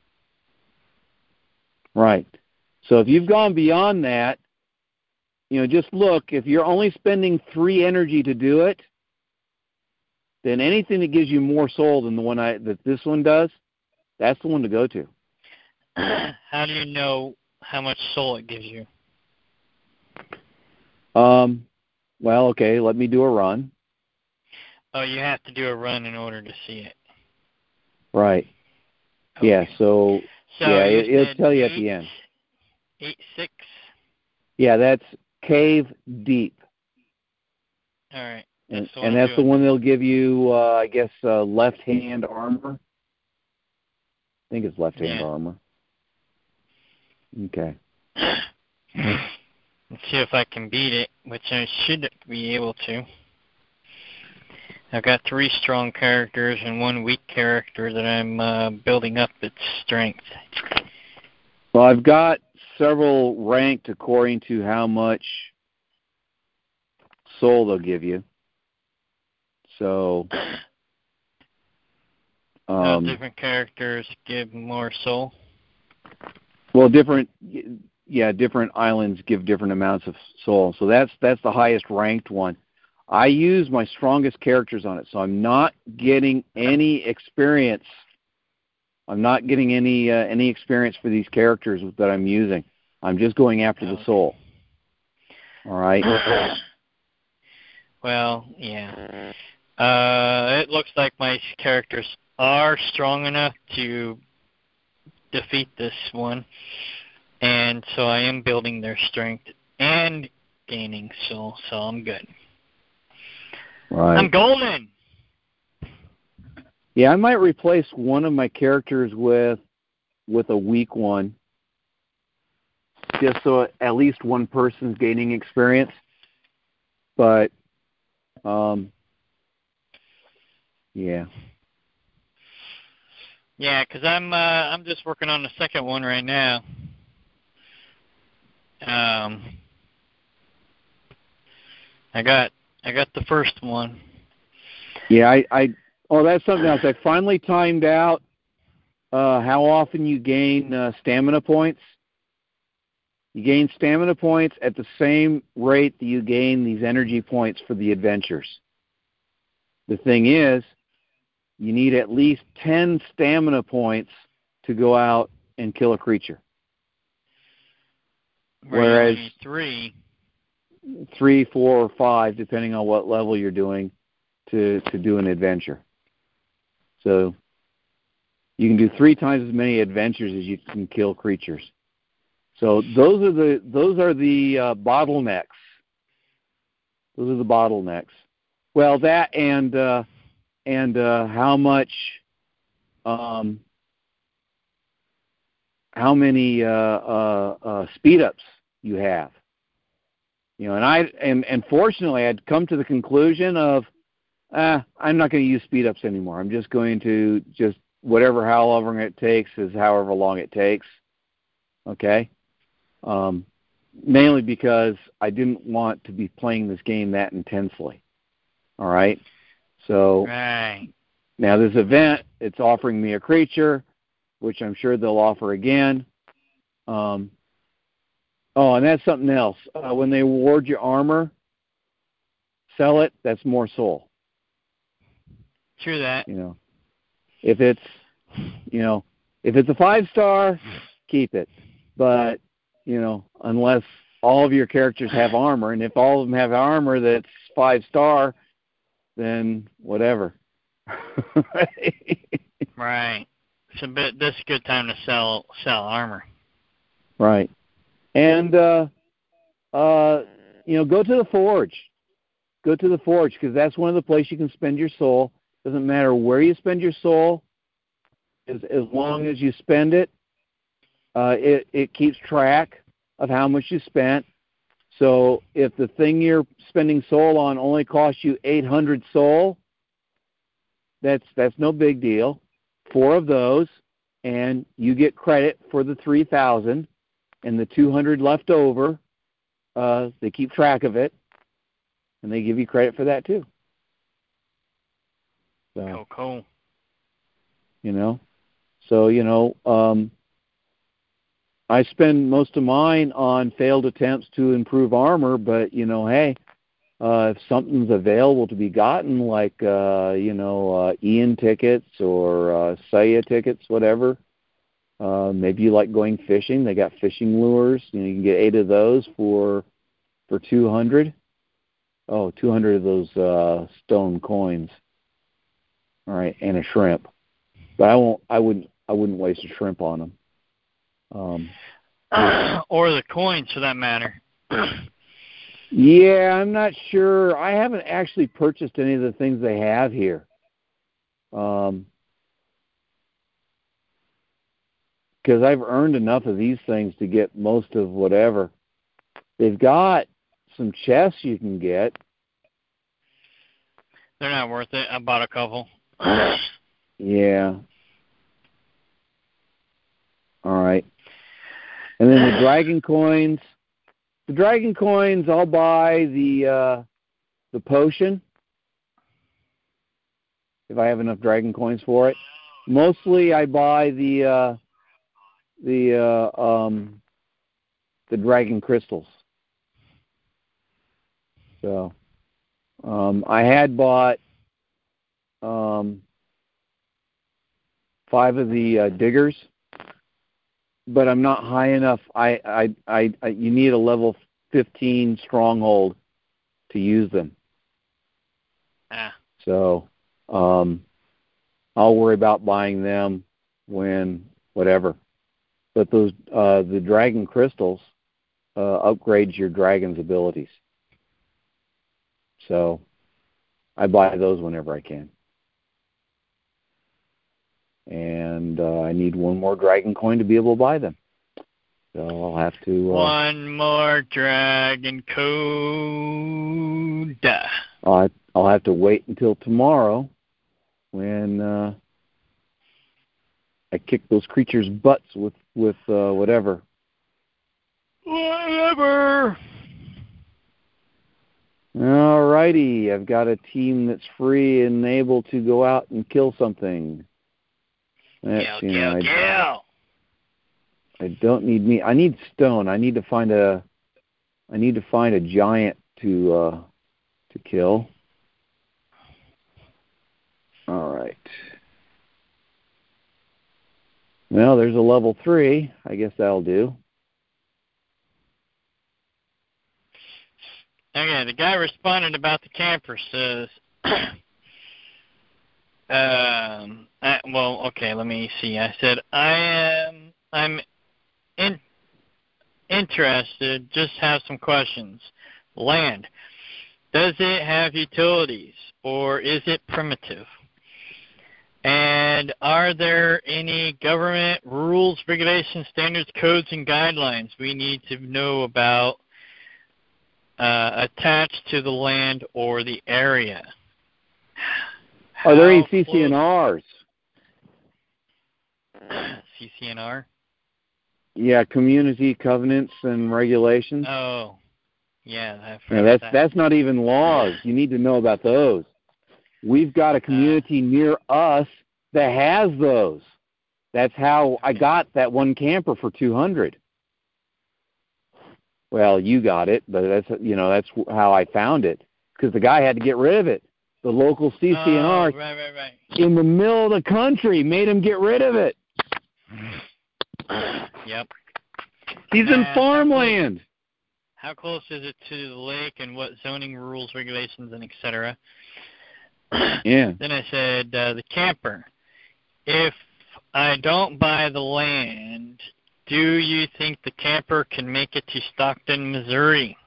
Right. So if you've gone beyond that, just look. If you're only spending 3 energy to do it, then anything that gives you more soul than the one that this one does, that's the one to go to. How do you know how much soul it gives you? Well, okay, let me do a run. Oh, you have to do a run in order to see it. Right. Okay. Yeah, so yeah, it'll tell you at the end. 8-6? Yeah, that's cave deep. All right. That's the one that'll give you, I guess, left-hand armor. I think it's left-hand armor. Okay. Let's see if I can beat it, which I should be able to. I've got 3 strong characters and 1 weak character that I'm building up its strength. Well, I've got several ranked according to how much soul they'll give you. So, different characters give more soul? Well, different islands give different amounts of soul. So that's the highest ranked one. I use my strongest characters on it, so I'm not getting any experience. I'm not getting any experience for these characters that I'm using. I'm just going after the soul. All right. Well, yeah. It looks like my characters are strong enough to defeat this one, and so I am building their strength and gaining soul, so I'm good. Right. I'm golden. Yeah, I might replace one of my characters with a weak one, just so at least one person's gaining experience. But, yeah. Yeah, because I'm just working on the second one right now. I got the first one. Yeah, that's something else. I finally timed out how often you gain stamina points. You gain stamina points at the same rate that you gain these energy points for the adventures. The thing is, you need at least 10 stamina points to go out and kill a creature. Whereas 3, 4, or 5, depending on what level you're doing, to do an adventure. So you can do 3 times as many adventures as you can kill creatures. So those are the bottlenecks. Those are the bottlenecks. Well, that and how much, how many speed ups you have. And fortunately, I'd come to the conclusion of, I'm not going to use speed ups anymore. I'm just going to however long it takes is however long it takes. Okay. Mainly because I didn't want to be playing this game that intensely. All right. So now this event, it's offering me a creature, which I'm sure they'll offer again. And that's something else. When they award you armor, sell it. That's more soul. True that. If it's a 5-star, keep it. But unless all of your characters have armor, and if all of them have armor that's 5-star, then whatever. Right. So, but this is a good time to sell armor. Right. And go to the forge. Go to the forge, because that's one of the places you can spend your soul. Doesn't matter where you spend your soul, as long as you spend it. It keeps track of how much you spent. So if the thing you're spending soul on only costs you 800 soul, That's no big deal. 4 of those, and you get credit for the 3,000, and the 200 left over. They keep track of it, and they give you credit for that too. So, cool. I spend most of mine on failed attempts to improve armor, but hey, if something's available to be gotten, like Ian tickets or Saya tickets, whatever. Maybe you like going fishing. They got fishing lures. You can get 8 of those for 200. Oh, 200 of those stone coins. All right, and a shrimp. But I wouldn't waste a shrimp on them. Or the coins, for that matter. Yeah, I'm not sure. I haven't actually purchased any of the things they have here. Because I've earned enough of these things to get most of whatever. They've got some chests you can get. They're not worth it. I bought a couple. Yeah. All right. And then the dragon coins. The dragon coins, I'll buy the potion if I have enough dragon coins for it. Mostly, I buy the dragon crystals. So, I had bought 5 of the diggers, but I'm not high enough. You need a level 15 stronghold to use them. So, I'll worry about buying them when whatever. But those the dragon crystals upgrades your dragon's abilities. So, I buy those whenever I can. And I need 1 more dragon coin to be able to buy them. So I'll have to... 1 more dragon code. I'll have to wait until tomorrow when I kick those creatures' butts with whatever. Whatever. All righty. I've got a team that's free and able to go out and kill something. Kill. I don't need meat. I need stone. I need to find a giant to kill. All right. Well, there's a level 3. I guess that'll do. Okay, the guy responded about the camper says, let me see. I said, I'm interested, just have some questions. Land, does it have utilities, or is it primitive? And are there any government rules, regulations, standards, codes, and guidelines we need to know about attached to the land or the area? Are there any CCNRs? CCNR? Yeah, community covenants and regulations. Oh, yeah. That's not even laws. You need to know about those. We've got a community near us that has those. That's how I got that 1 camper for 200. Well, you got it, but that's how I found it, because the guy had to get rid of it. The local CCNR right. in the middle of the country made him get rid of it. Yep. He's in farmland. How close is it to the lake, and what zoning rules, regulations, and etc.? Yeah. Then I said, the camper. If I don't buy the land, do you think the camper can make it to Stockton, Missouri?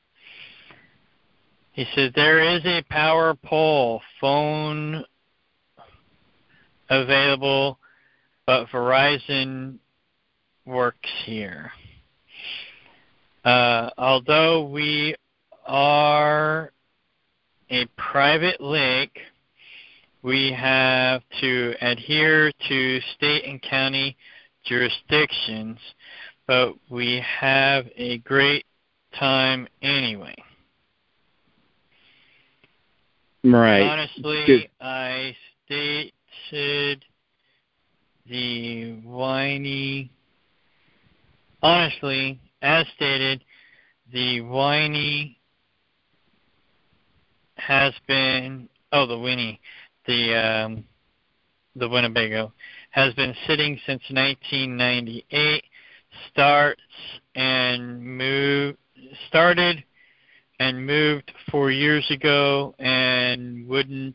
He said, there is a power pole phone available, but Verizon works here. Although we are a private lake, we have to adhere to state and county jurisdictions, but we have a great time anyway. Right. Honestly, I stated the whiny. Honestly, as stated, the whiny has been. Oh, the Winnie, the Winnebago has been sitting since 1998. Started and moved 4 years ago, and wouldn't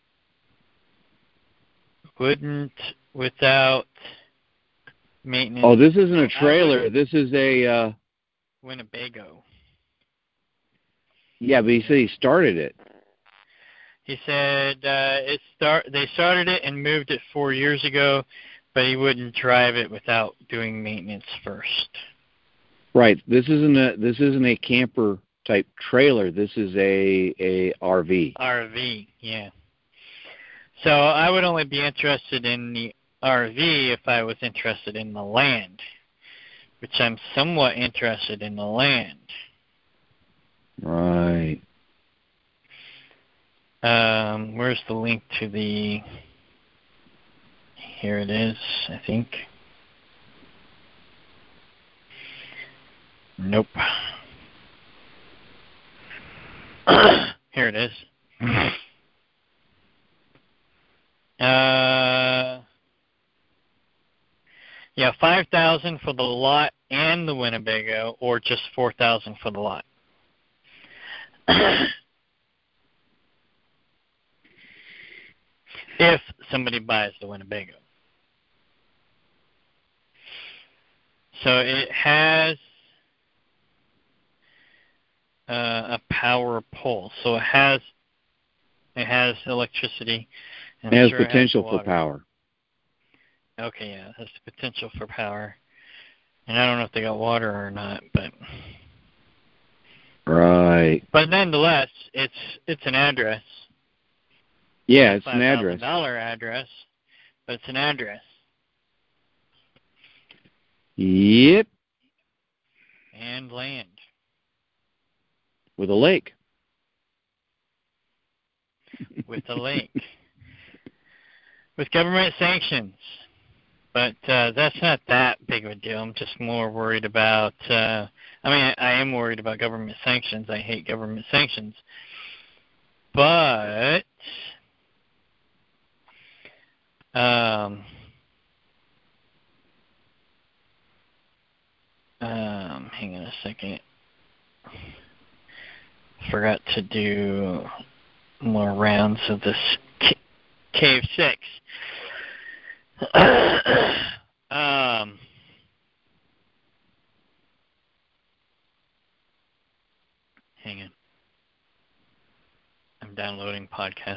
without maintenance. Oh, this isn't a trailer. This is a Winnebago. Yeah, but he said he started it. He said they started it and moved it 4 years ago, but he wouldn't drive it without doing maintenance first. Right. This isn't a camper type trailer. This is a RV. RV, yeah. So I would only be interested in the RV if I was interested in the land, which I'm somewhat interested in the land. Right. Where's the link to the... Here it is, I think. Nope. Here it is. Yeah, $5,000 for the lot and the Winnebago, or just $4,000 for the lot. If somebody buys the Winnebago. So it has a power pole. So it has electricity. And it has potential for power. Okay, yeah, it has the potential for power. And I don't know if they got water or not, but right. But nonetheless, it's an address. Yeah, it's an address. $5,000 address, but it's an address. Yep. And land. With a lake. With a lake. With government sanctions. But that's not that big of a deal. I'm just more worried about... I am worried about government sanctions. I hate government sanctions. But... hang on a second. Forgot to do more rounds of this Cave 6. Hang on. I'm downloading podcasts.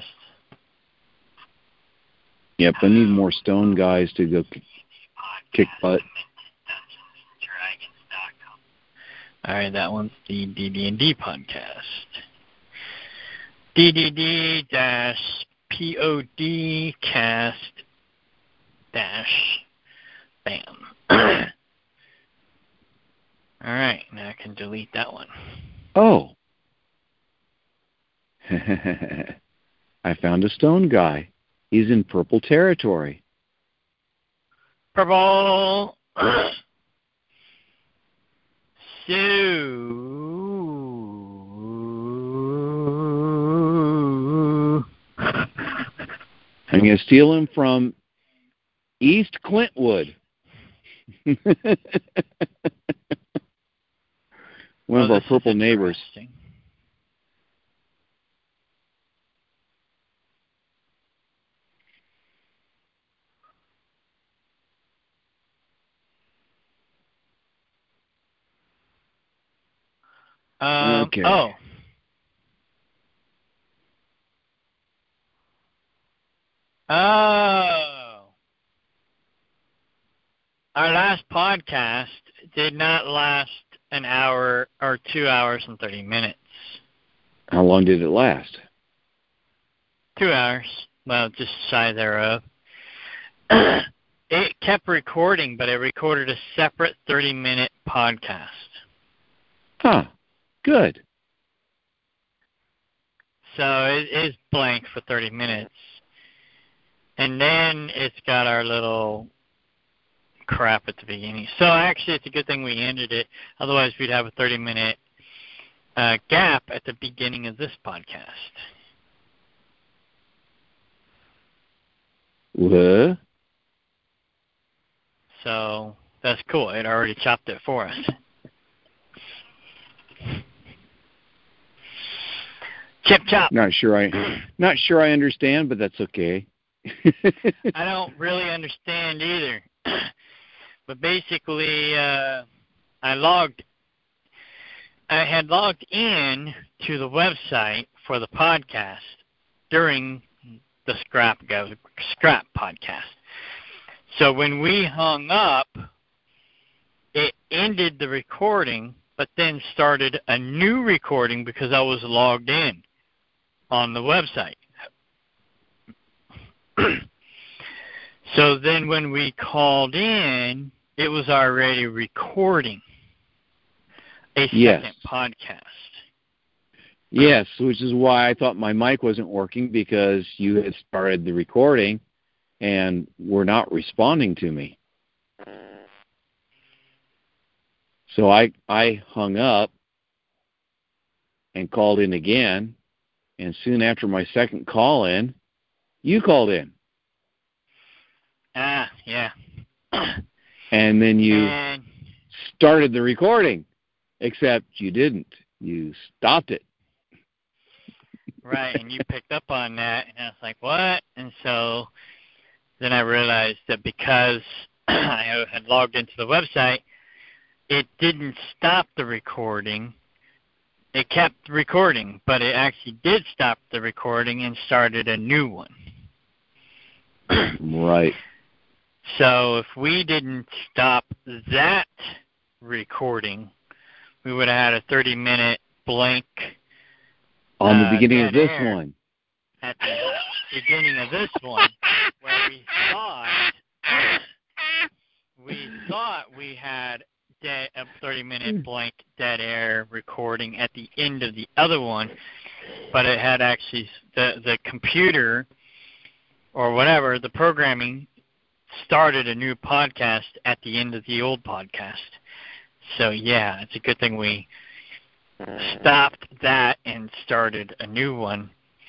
Yep, I need more stone guys to go kick butt. All right, that one's the DD&D podcast. DDD-PODcast-BAM. All right, now I can delete that one. Oh. I found a stone guy. He's in purple territory. Purple. So, I'm going to steal him from East Clintwood. One of our purple neighbors. Okay. Oh. Our last podcast did not last an hour or 2 hours and 30 minutes. How long did it last? 2 hours. well, just shy thereof. It kept recording, but it recorded a separate 30-minute podcast. Huh. Good. So it is blank for 30 minutes. And then it's got our little crap at the beginning. So actually, it's a good thing we ended it. Otherwise, we'd have a 30-minute gap at the beginning of this podcast. What? So that's cool. It already chopped it for us. Chip chop. Not sure I understand, but that's okay. I don't really understand either. But basically, I had logged in to the website for the podcast during the Scrap podcast. So when we hung up, it ended the recording, but then started a new recording because I was logged in on the website. So then when we called in, it was already recording a second podcast. Yes, which is why I thought my mic wasn't working, because you had started the recording and were not responding to me. So I hung up and called in again, and soon after my second call in, you called in. Ah, yeah. And then you started the recording, except you didn't. You stopped it. Right, and you picked up on that, and I was like, what? And so then I realized that because I had logged into the website, it didn't stop the recording. It kept recording, but it actually did stop the recording and started a new one. Right. So if we didn't stop that recording, we would have had a 30-minute blank on the beginning of this one. At the beginning of this one, where we thought we had a 30-minute blank dead air recording at the end of the other one, but it had actually the computer or whatever, the programming started a new podcast at the end of the old podcast. So yeah, it's a good thing we stopped that and started a new one.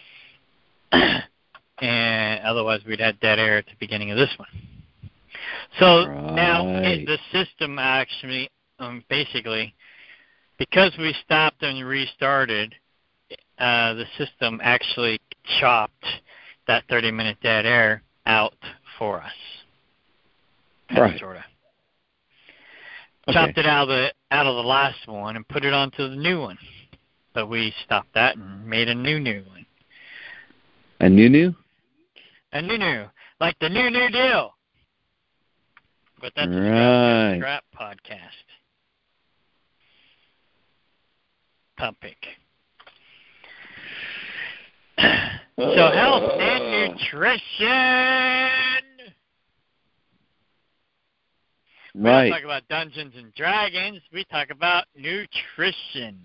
And otherwise we'd had dead air at the beginning of this one. So now the system actually, basically, because we stopped and restarted, the system actually chopped that 30-minute dead air out for us. Right. Sort of. Chopped it out of the last one and put it onto the new one. But we stopped that and made a new one. A new? A new. Like the new deal. But that's right. a Scrap podcast topic. So health and nutrition. We don't talk about Dungeons and Dragons. We talk about nutrition.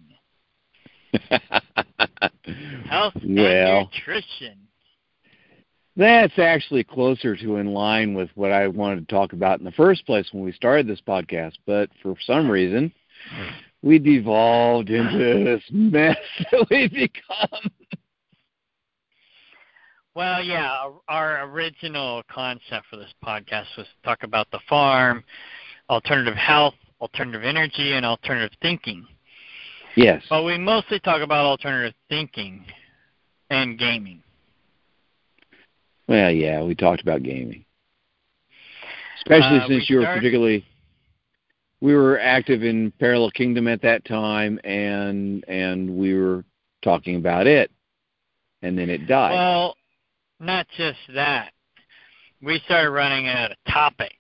Health and nutrition. That's actually closer to in line with what I wanted to talk about in the first place when we started this podcast. But for some reason, we devolved into this mess that we've become. Well, yeah, our original concept for this podcast was to talk about the farm, alternative health, alternative energy, and alternative thinking. Yes. But we mostly talk about alternative thinking and gaming. Well, yeah, we talked about gaming. Especially since we were active in Parallel Kingdom at that time, and we were talking about it, and then it died. Well, not just that. We started running out of topics.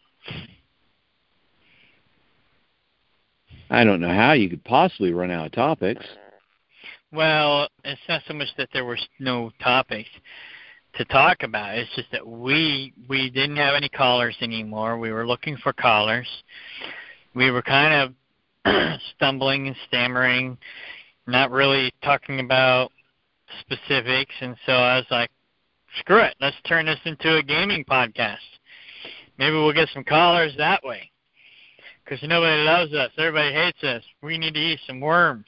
I don't know how you could possibly run out of topics. Well, it's not so much that there were no topics. to talk about. It's just that we didn't have any callers anymore. We were looking for callers. We were kind of stumbling and stammering, not really talking about specifics, and so I was like, screw it, let's turn this into a gaming podcast. Maybe we'll get some callers that way. Because nobody loves us. Everybody hates us. We need to eat some worms.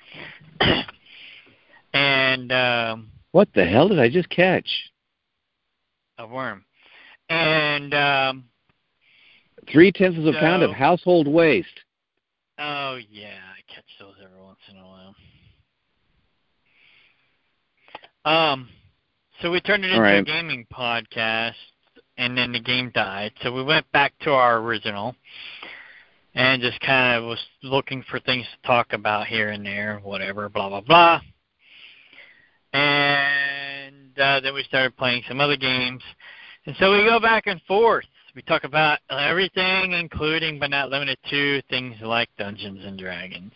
And what the hell did I just catch? A worm. And 0.3 of a pound of household waste. Oh yeah, I catch those every once in a while. So we turned it into a gaming podcast, and then the game died. So we went back to our original, and just kind of was looking for things to talk about here and there, whatever, blah blah blah. And then we started playing some other games, and so we go back and forth. We talk about everything, including but not limited to things like Dungeons and Dragons.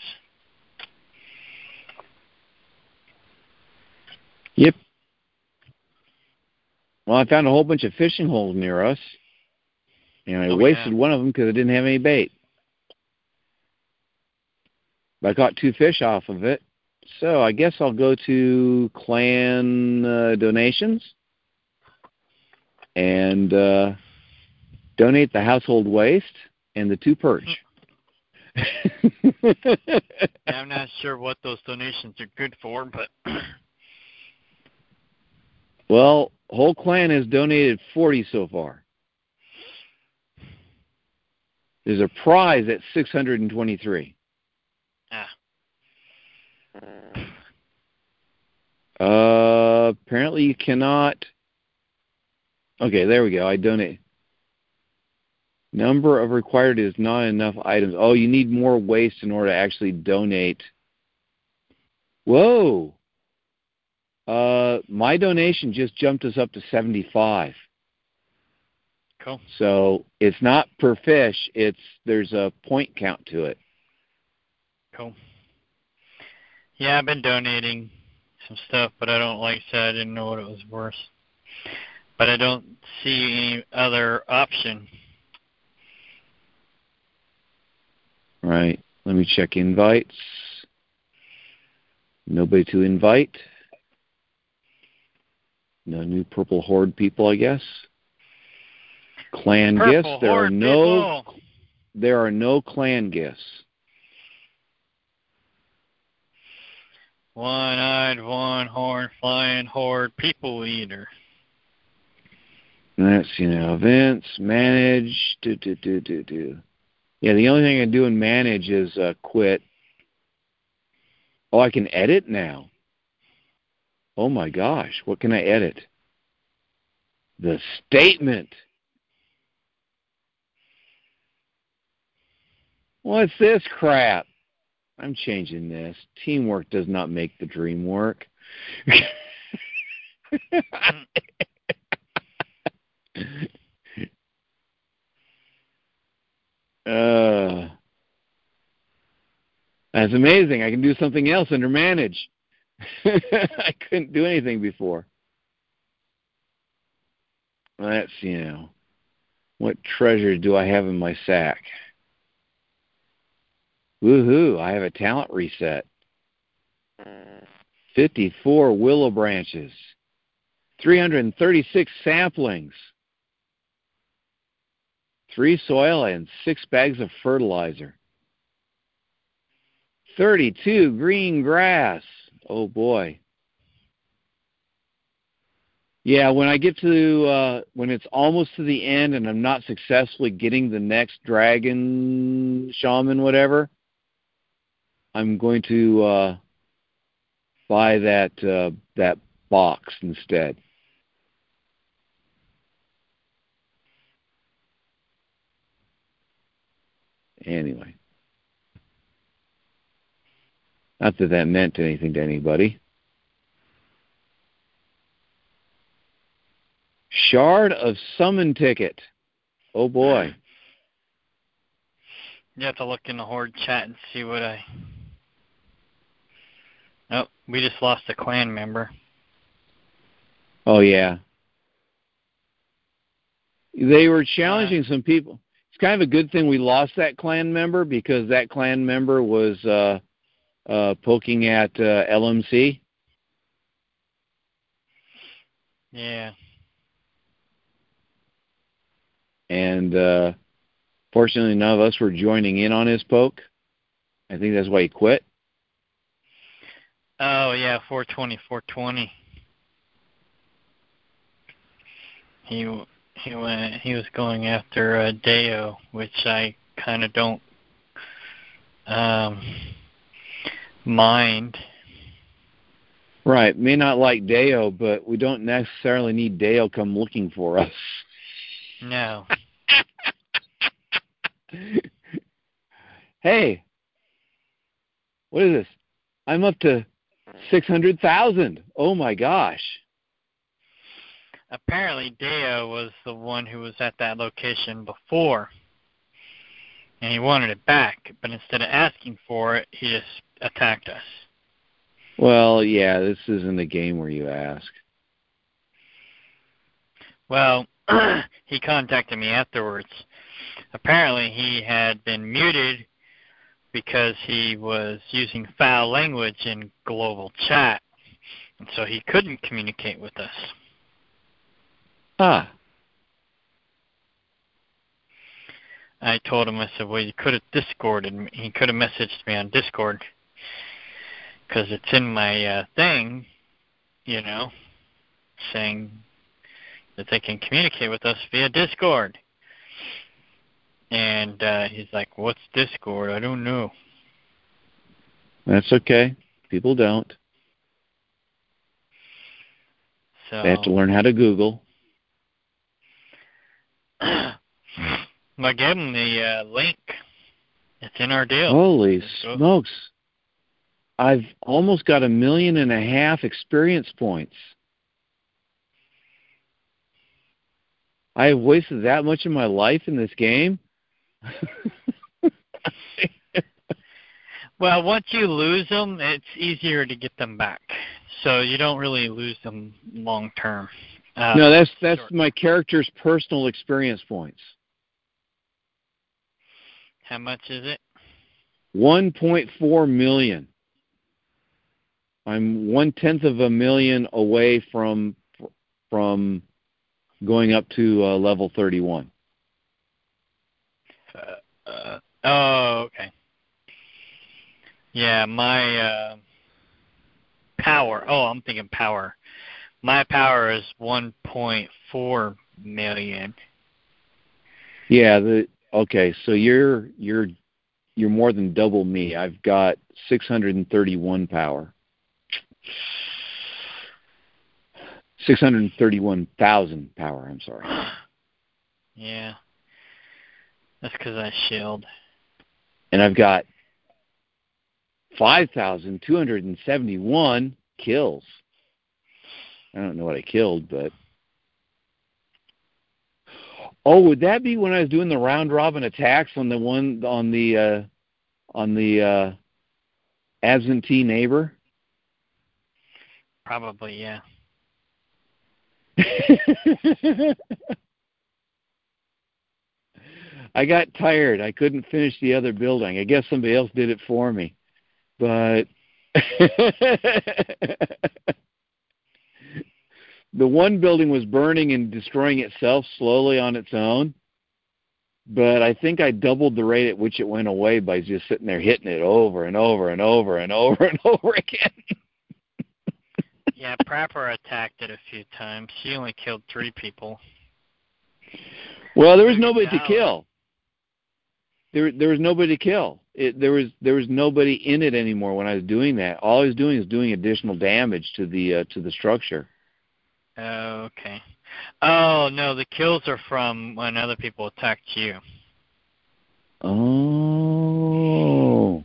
Yep. Well, I found a whole bunch of fishing holes near us, and I wasted one of them because I didn't have any bait. But I caught 2 fish off of it, so I guess I'll go to clan donations and donate the household waste and the 2 perch. I'm not sure what those donations are good for, but... Well, whole clan has donated 40 so far. There's a prize at 623. Apparently you cannot... Okay, there we go. I donate. Number of required is not enough items. Oh, you need more waste in order to actually donate. Whoa! My donation just jumped us up to 75. Cool. So it's not per fish. There's a point count to it. Cool. Yeah, I've been donating some stuff, but I don't, like I said, I didn't know what it was worth. But I don't see any other option. Right. Let me check invites. Nobody to invite. No new Purple Horde people, I guess. Clan gifts. There are no clan gifts. One-eyed, one-horn, flying horde, people eater. Let's see now. Events, manage, Yeah, the only thing I do in manage is quit. Oh, I can edit now. Oh my gosh, what can I edit? The statement. What's this crap? I'm changing this. Teamwork does not make the dream work. That's amazing. I can do something else under manage. I couldn't do anything before. Let's see now. What treasure do I have in my sack? Woohoo, I have a talent reset. 54 willow branches. 336 samplings. 3 soil and 6 bags of fertilizer. 32 green grass. Oh boy. Yeah, when I get to, when it's almost to the end and I'm not successfully getting the next dragon, shaman, whatever, I'm going to buy that box instead. Anyway. Not that that meant anything to anybody. Shard of Summon Ticket. Oh boy. You have to look in the Horde chat and see what I... Oh, we just lost a clan member. Oh yeah. They were challenging some people. It's kind of a good thing we lost that clan member, because that clan member was poking at LMC. Yeah. And fortunately, none of us were joining in on his poke. I think that's why he quit. Oh, yeah, 420. He was going after Deo, which I kind of don't mind. Right. May not like Deo, but we don't necessarily need Deo come looking for us. No. Hey, what is this? I'm up to 600,000. Oh my gosh. Apparently, Deo was the one who was at that location before, and he wanted it back, but instead of asking for it, he just attacked us. Well, yeah, this isn't a game where you ask. Well, he contacted me afterwards. Apparently, he had been muted because he was using foul language in global chat, and so he couldn't communicate with us. Ah. I told him, I said, well, you could have Discorded me. He could have messaged me on Discord, because it's in my thing, saying that they can communicate with us via Discord. And he's like, what's Discord? I don't know. That's okay. People don't. So They have to learn how to Google. I gave him the link. It's in our deal. Holy smokes. I've almost got 1.5 million experience points. I have wasted that much of my life in this game? Well, once you lose them, it's easier to get them back. So you don't really lose them long term. No, that's my character's personal experience points. How much is it? 1.4 million. I'm 1/10 of a million away from going up to level 31. Oh, okay. Yeah, my power. Oh, I'm thinking power. My power is 1.4 million. Yeah. Okay. So you're more than double me. I've got 631 power. 631,000 power. I'm sorry. Yeah. That's because I shield. And I've got 5,271 kills. I don't know what I killed, but... Oh, would that be when I was doing the round robin attacks on the one on the absentee neighbor? Probably, yeah. I got tired. I couldn't finish the other building. I guess somebody else did it for me. But the one building was burning and destroying itself slowly on its own. But I think I doubled the rate at which it went away by just sitting there hitting it over and over and over and over and over again. Yeah, Prapor attacked it a few times. She only killed 3 people. Well, there was nobody to kill. There was nobody to kill. There was nobody in it anymore when I was doing that. All I was doing is doing additional damage to the structure. Oh, okay. Oh, no, the kills are from when other people attacked you. Oh.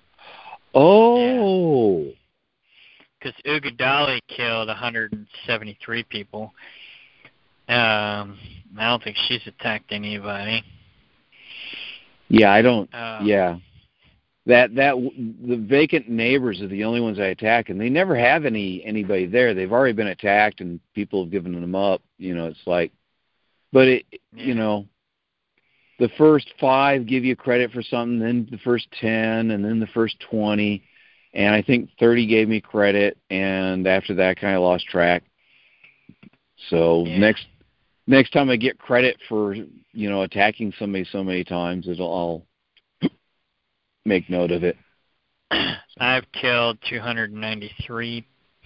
Because Ugadali killed 173 people. I don't think she's attacked anybody. Yeah, I don't. Yeah. The vacant neighbors are the only ones I attack, and they never have anybody there. They've already been attacked, and people have given them up. It's like But it, Yeah. the first 5 give you credit for something, then the first 10, and then the first 20, and I think 30 gave me credit, and after that, I kind of lost track. So Yeah. next time I get credit for attacking somebody so many times, I'll make note of it. I've killed 293.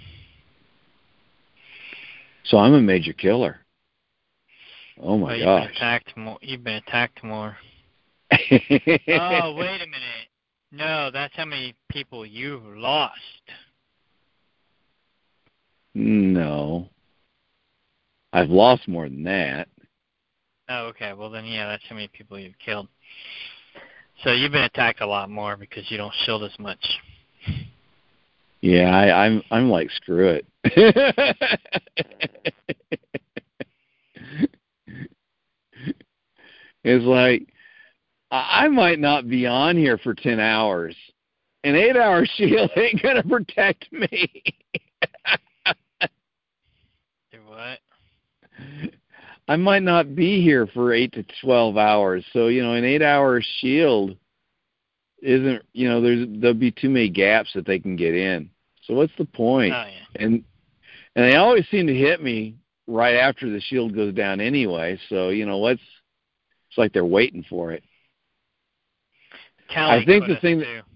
So I'm a major killer. Oh my gosh! You've been attacked more. Oh, wait a minute. No, that's how many people you've lost. No, I've lost more than that. Oh, okay. Well, then, yeah, that's how many people you've killed. So you've been attacked a lot more because you don't shield as much. Yeah, I'm like, screw it. It's like, I might not be on here for 10 hours. An 8-hour shield ain't going to protect me. Do what? I might not be here for 8 to 12 hours. So, an 8-hour shield isn't, there'll be too many gaps that they can get in. So what's the point? Oh, yeah. And they always seem to hit me right after the shield goes down anyway. So, it's like they're waiting for it. I think the thing that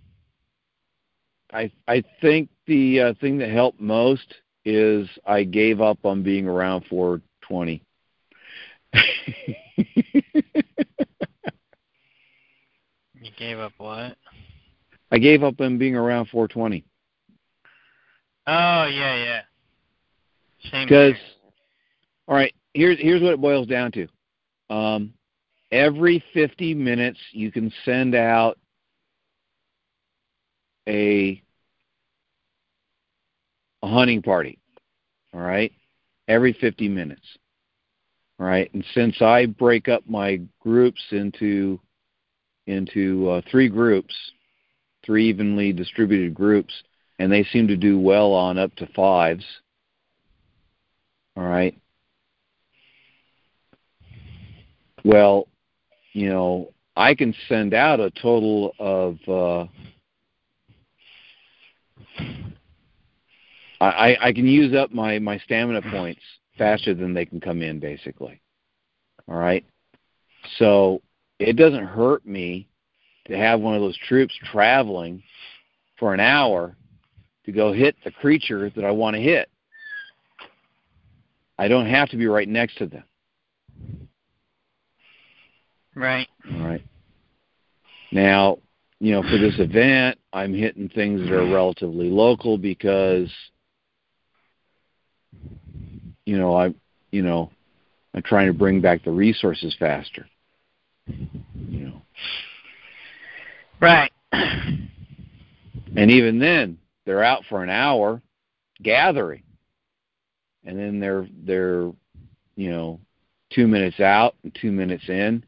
I think the thing that helped most is I gave up on being around 420. You gave up what? I gave up on being around 420. Oh, yeah. Same Because, here. all right, here's what it boils down to. Every 50 minutes, you can send out a hunting party. All right, every 50 minutes. All right, and since I break up my groups into 3 groups, 3 evenly distributed groups, and they seem to do well on up to 5s. All right. Well, I can send out a total of I can use up my stamina points faster than they can come in, basically. All right. So it doesn't hurt me to have one of those troops traveling for an hour to go hit the creature that I want to hit. I don't have to be right next to them. Right. All right. Now, for this event, I'm hitting things that are relatively local because, I'm trying to bring back the resources faster. Right. And even then, they're out for an hour gathering, and then they're 2 minutes out and 2 minutes in.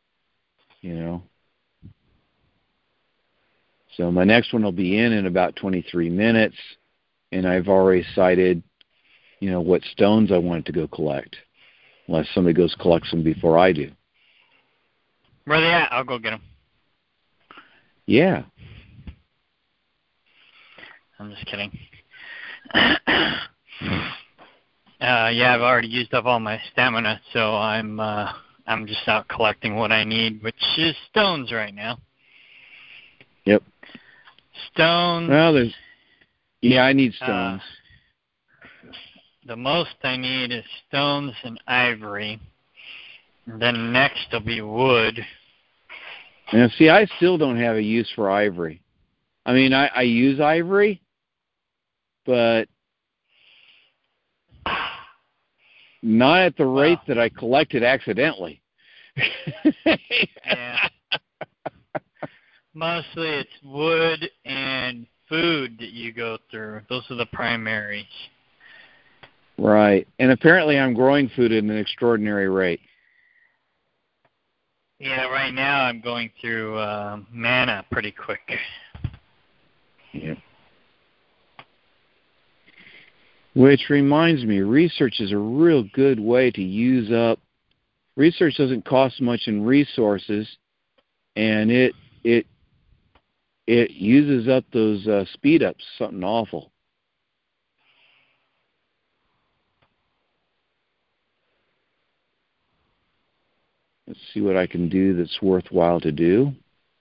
So my next one will be in about 23 minutes, and I've already cited, what stones I want to go collect, unless somebody goes collects them before I do. Where are they at? I'll go get them. Yeah. I'm just kidding. Yeah, I've already used up all my stamina, so I'm just out collecting what I need, which is stones right now. Yep. Stones. Well, I need stones. The most I need is stones and ivory. And then next will be wood. Now, see, I still don't have a use for ivory. I mean, I use ivory, but not at the rate that I collected accidentally. Yeah. Mostly it's wood and food that you go through. Those are the primaries. Right. And apparently I'm growing food at an extraordinary rate. Yeah, right now I'm going through mana pretty quick. Yeah. Which reminds me, research is a real good way to use up research doesn't cost much in resources, and it uses up those speed ups. Something awful. Let's see what I can do that's worthwhile to do.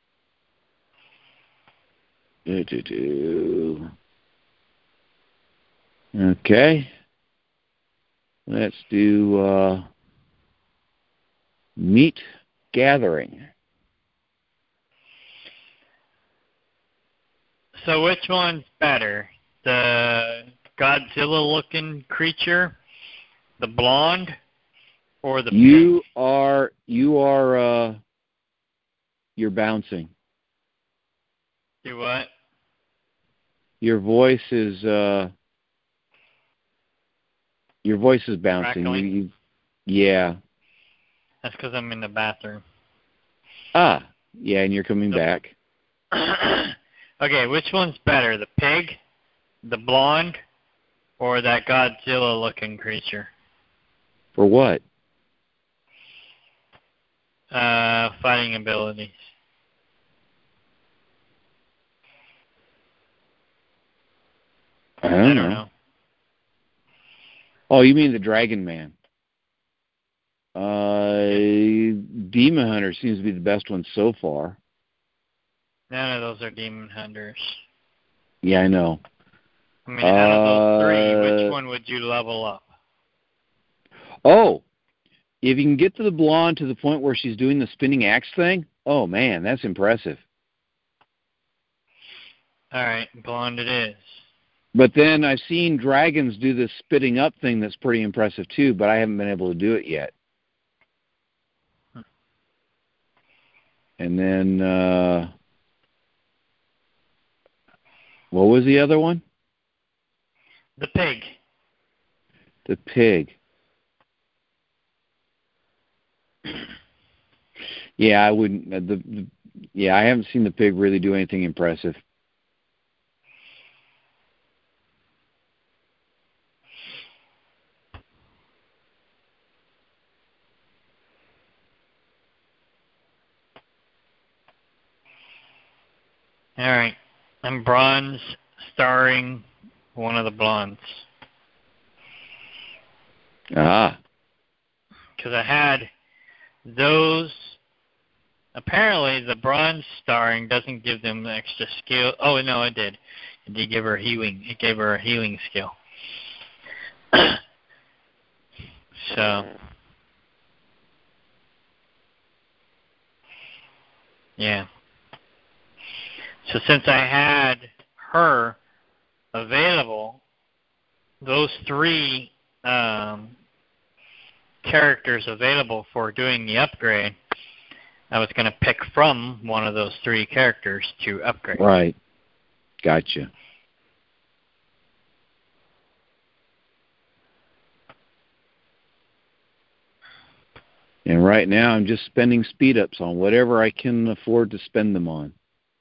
Okay. Let's do meat gathering. So which one's better? The Godzilla-looking creature, the blonde, or the You pink? are you're bouncing. Do what? Your voice is bouncing. Crackling? Yeah. That's because I'm in the bathroom. Ah, yeah, and you're coming back. Okay, which one's better, the pig, the blonde, or that Godzilla-looking creature? For what? Fighting abilities. I don't know. Oh, you mean the Dragon Man? Demon Hunter seems to be the best one so far. None of those are demon hunters. Yeah, I know. I mean, out of those three, which one would you level up? Oh, if you can get to the blonde to the point where she's doing the spinning axe thing, oh man, that's impressive. All right, blonde it is. But then I've seen dragons do this spitting up thing that's pretty impressive too, but I haven't been able to do it yet. And then, what was the other one? The pig. The pig. Yeah, I wouldn't. I haven't seen the pig really do anything impressive. All right, I'm bronze, starring one of the blondes. Ah. Because I had those. Apparently, the bronze starring doesn't give them extra skill. Oh no, it did. It did give her healing. It gave her a healing skill. So, yeah. So since I had her available, those three characters available for doing the upgrade, I was going to pick from one of those three characters to upgrade. Right. Gotcha. And right now I'm just spending speed ups on whatever I can afford to spend them on.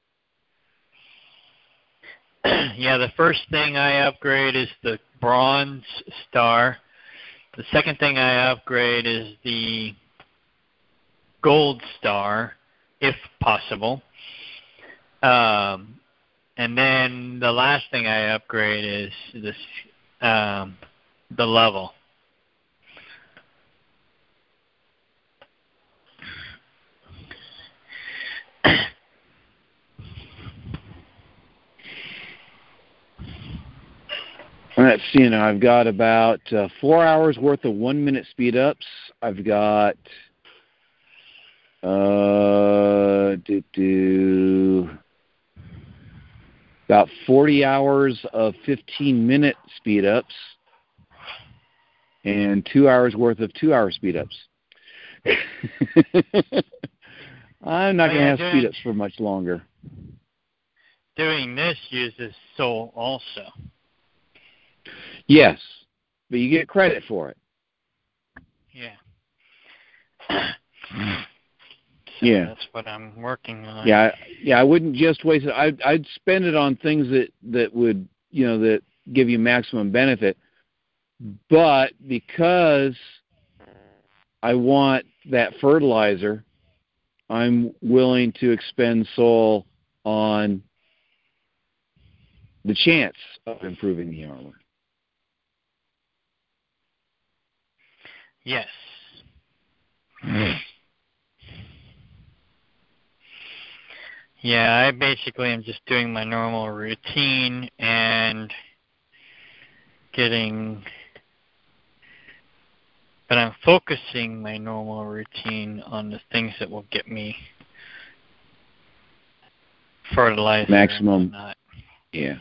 Yeah, the first thing I upgrade is the bronze star. The second thing I upgrade is the gold star, if possible. And then the last thing I upgrade is this the level. Let's see, now I've got about 4 hours worth of 1 minute speed ups. I've got about 40 hours of 15-minute speed ups and 2 hours worth of 2 hour speed ups. I'm not going to have speed ups for much longer. Doing this uses soul also. Yes, but you get credit for it. Yeah. So yeah, that's what I'm working on. Yeah, I wouldn't just waste it. I'd spend it on things that would, that give you maximum benefit. But because I want that fertilizer, I'm willing to expend soul on the chance of improving the armor. Yes. Yeah, I basically am just doing my normal routine and but I'm focusing my normal routine on the things that will get me fertilizer Maximum. and whatnot. Yeah.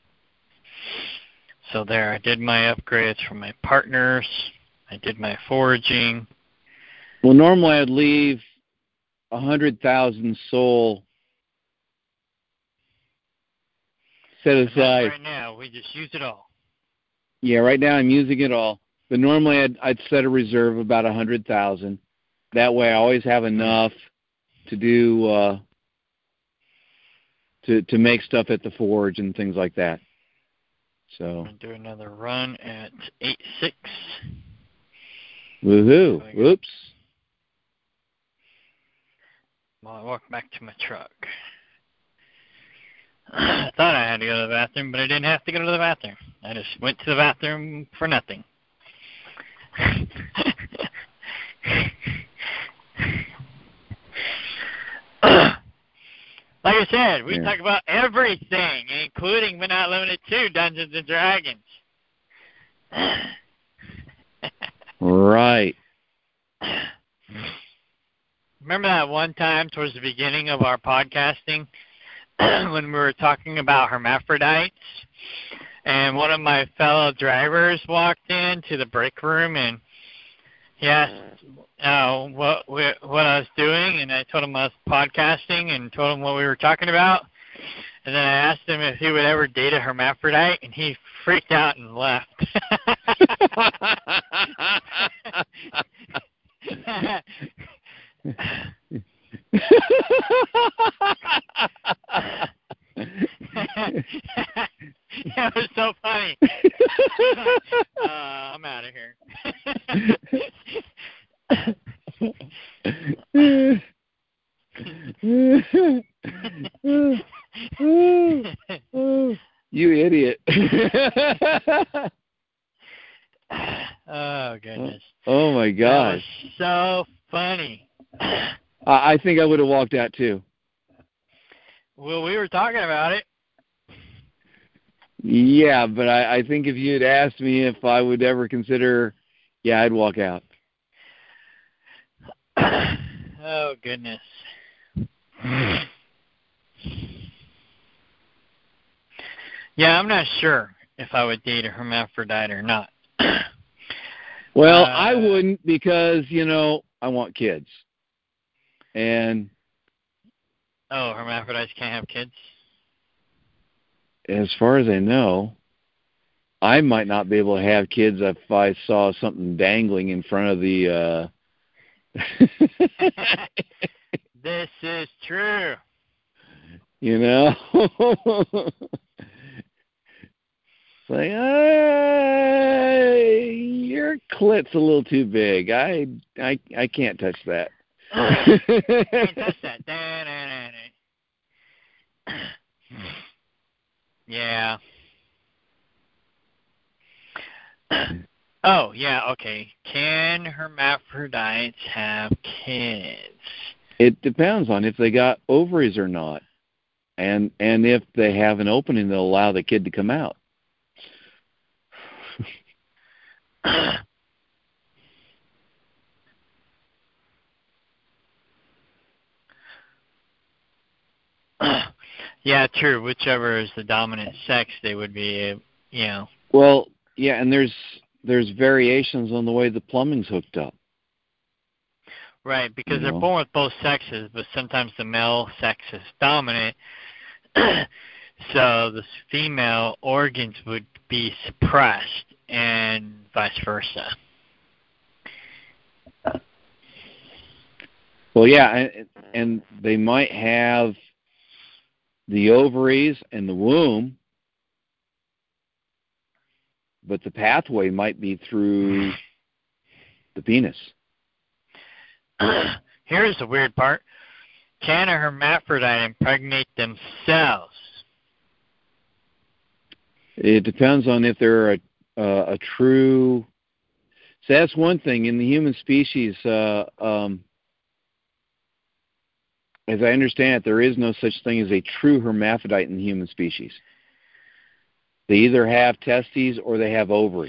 So there, I did my upgrades for my partners. I did my foraging. Well, normally I'd leave 100,000 soul set aside. Right now, we just use it all. Yeah, right now I'm using it all. But normally I'd set a reserve about 100,000. That way I always have enough to do to make stuff at the forge and things like that. So I'm going to do another run at 8.6. Woohoo. Whoops. Well, I walked back to my truck. I thought I had to go to the bathroom, but I didn't have to go to the bathroom. I just went to the bathroom for nothing. Like I said, we talk about everything, including but not limited to Dungeons and Dragons. Right. Remember that one time towards the beginning of our podcasting when we were talking about hermaphrodites, and one of my fellow drivers walked into the break room and he asked what I was doing, and I told him I was podcasting and told him what we were talking about. And then I asked him if he would ever date a hermaphrodite, and he freaked out and left. That was so funny. I'm out of here. You idiot. Oh, goodness. Oh, my gosh. That was so funny. I think I would have walked out, too. Well, we were talking about it. Yeah, but I think if you had asked me if I would ever consider, I'd walk out. Oh, goodness. Yeah, I'm not sure if I would date a hermaphrodite or not. Well, I wouldn't because, I want kids. And hermaphrodites can't have kids? As far as I know, I might not be able to have kids if I saw something dangling in front of the This is true. It's like, your clit's a little too big. I can't touch that. Can't touch that. Yeah. Oh, yeah, okay. Can hermaphrodites have kids? It depends on if they got ovaries or not. And if they have an opening that'll allow the kid to come out. Yeah, true. Whichever is the dominant sex, they would be, Well, yeah, and there's variations on the way the plumbing's hooked up. Right, because they're born with both sexes, but sometimes the male sex is dominant, so the female organs would be suppressed, and vice versa. Well, yeah, and they might have the ovaries and the womb, but the pathway might be through the penis. Here's the weird part. Can a hermaphrodite impregnate themselves? It depends on if they're a true. So that's one thing in the human species. As I understand it, there is no such thing as a true hermaphrodite in the human species. They either have testes or they have ovaries.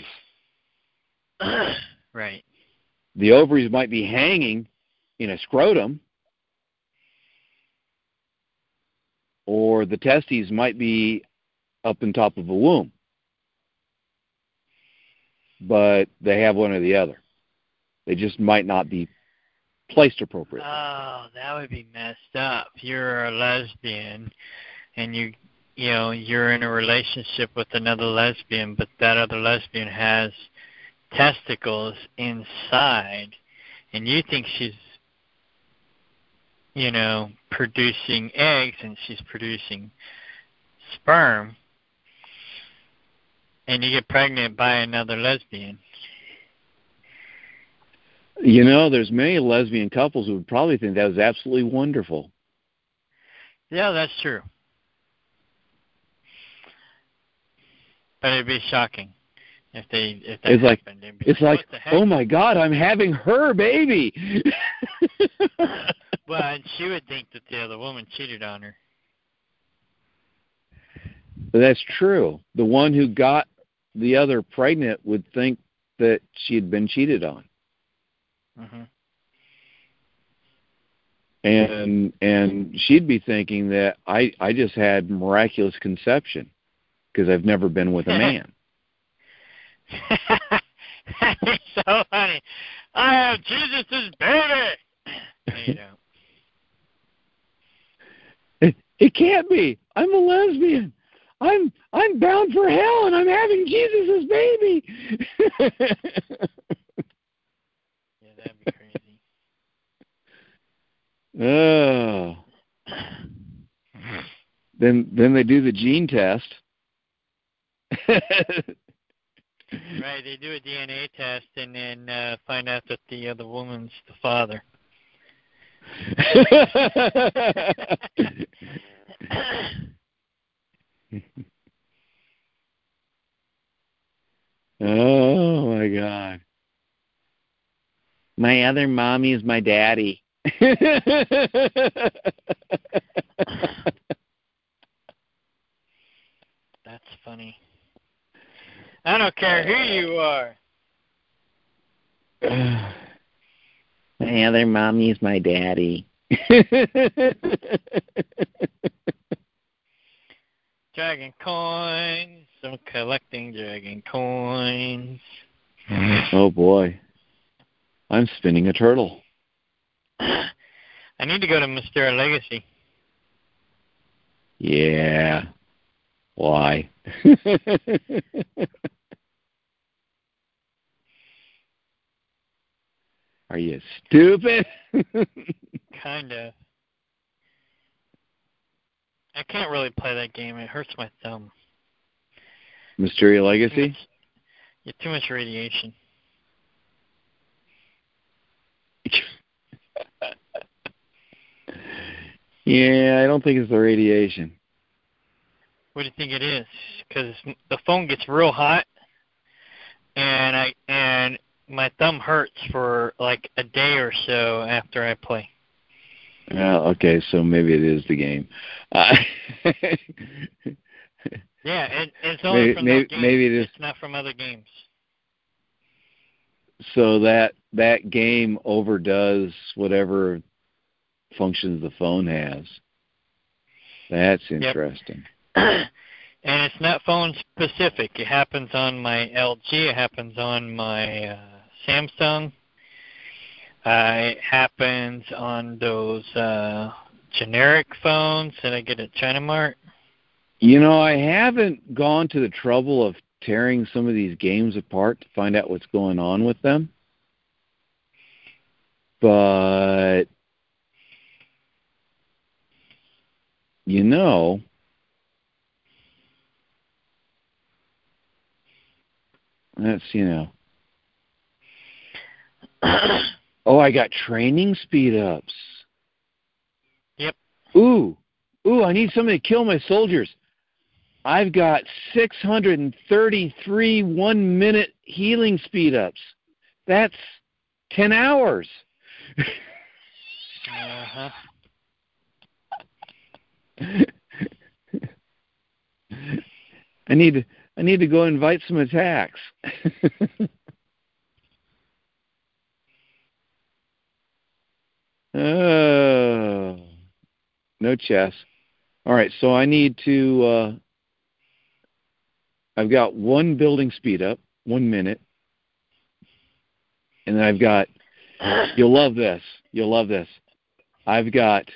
Right. The ovaries might be hanging in a scrotum, or the testes might be up on top of a womb. But they have one or the other. They just might not be placed appropriately. Oh, that would be messed up. You're a lesbian, and you're in a relationship with another lesbian, but that other lesbian has testicles inside, and you think she's, producing eggs, and she's producing sperm, and you get pregnant by another lesbian. There's many lesbian couples who would probably think that was absolutely wonderful. Yeah, that's true. But it'd be shocking if that happened. It's like, oh my God, I'm having her baby. Well, and she would think that the other woman cheated on her. That's true. The one who got the other pregnant would think that she had been cheated on. Mm-hmm. And she'd be thinking that I just had miraculous conception because I've never been with a man. It's so funny. I have Jesus' baby. No, you don't. It can't be. I'm a lesbian. I'm bound for hell, and I'm having Jesus' baby. Yeah, that'd be crazy. Oh. Then they do the gene test. Right, they do a DNA test and then find out that the other woman's the father. Oh my God. My other mommy is my daddy. That's funny. I don't care who you are. My other mommy is my daddy. Dragon coins. I'm collecting dragon coins. Oh boy. I'm spinning a turtle. I need to go to Mysterious Legacy. Yeah. Why? Are you stupid? Kind of. I can't really play that game. It hurts my thumb. Mysterious Legacy? Too much radiation. Yeah, I don't think it's the radiation. What do you think it is? Because the phone gets real hot, and my thumb hurts for like a day or so after I play. Okay, so maybe it is the game. Yeah, it's only from that game. Maybe it is. It's not from other games. So that game overdoes whatever functions the phone has. That's interesting. Yep. And it's not phone specific. It happens on my LG. It happens on my Samsung. It happens on those generic phones that I get at China Mart. I haven't gone to the trouble of tearing some of these games apart to find out what's going on with them. But, that's, Oh, I got training speed ups. Yep. Ooh, I need somebody to kill my soldiers. I've got 633 1-minute healing speed ups. That's 10 hours. Uh-huh. I need to go invite some attacks. Oh, no chess. All right, so I need to. I've got one building speed up, 1 minute, and then I've got. You'll love this. I've got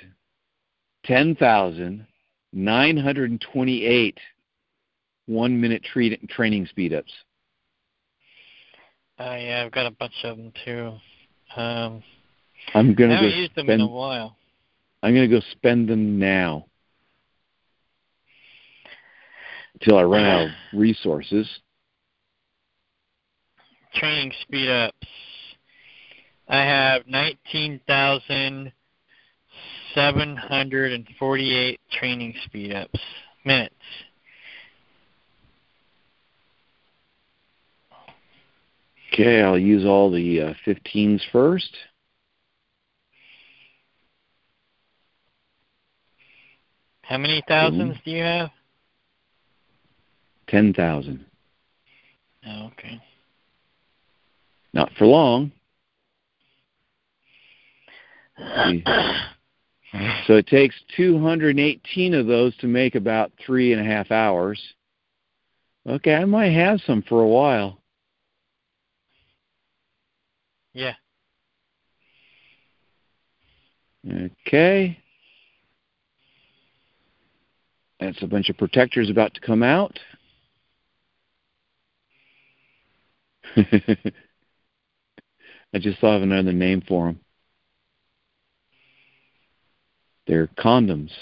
10,928 1-minute training speed ups. Yeah, I've got a bunch of them too. I'm gonna I haven't used them in a while. I'm gonna go spend them now until I run out of resources. Training speed ups. I have 19,748 training speed ups. Minutes. Okay, I'll use all the 15s first. How many thousands do you have? 10,000. Oh, okay. Not for long. So it takes 218 of those to make about 3.5 hours. Okay, I might have some for a while. Yeah. Okay. That's a bunch of protectors about to come out. I just thought of another name for them. They're condoms.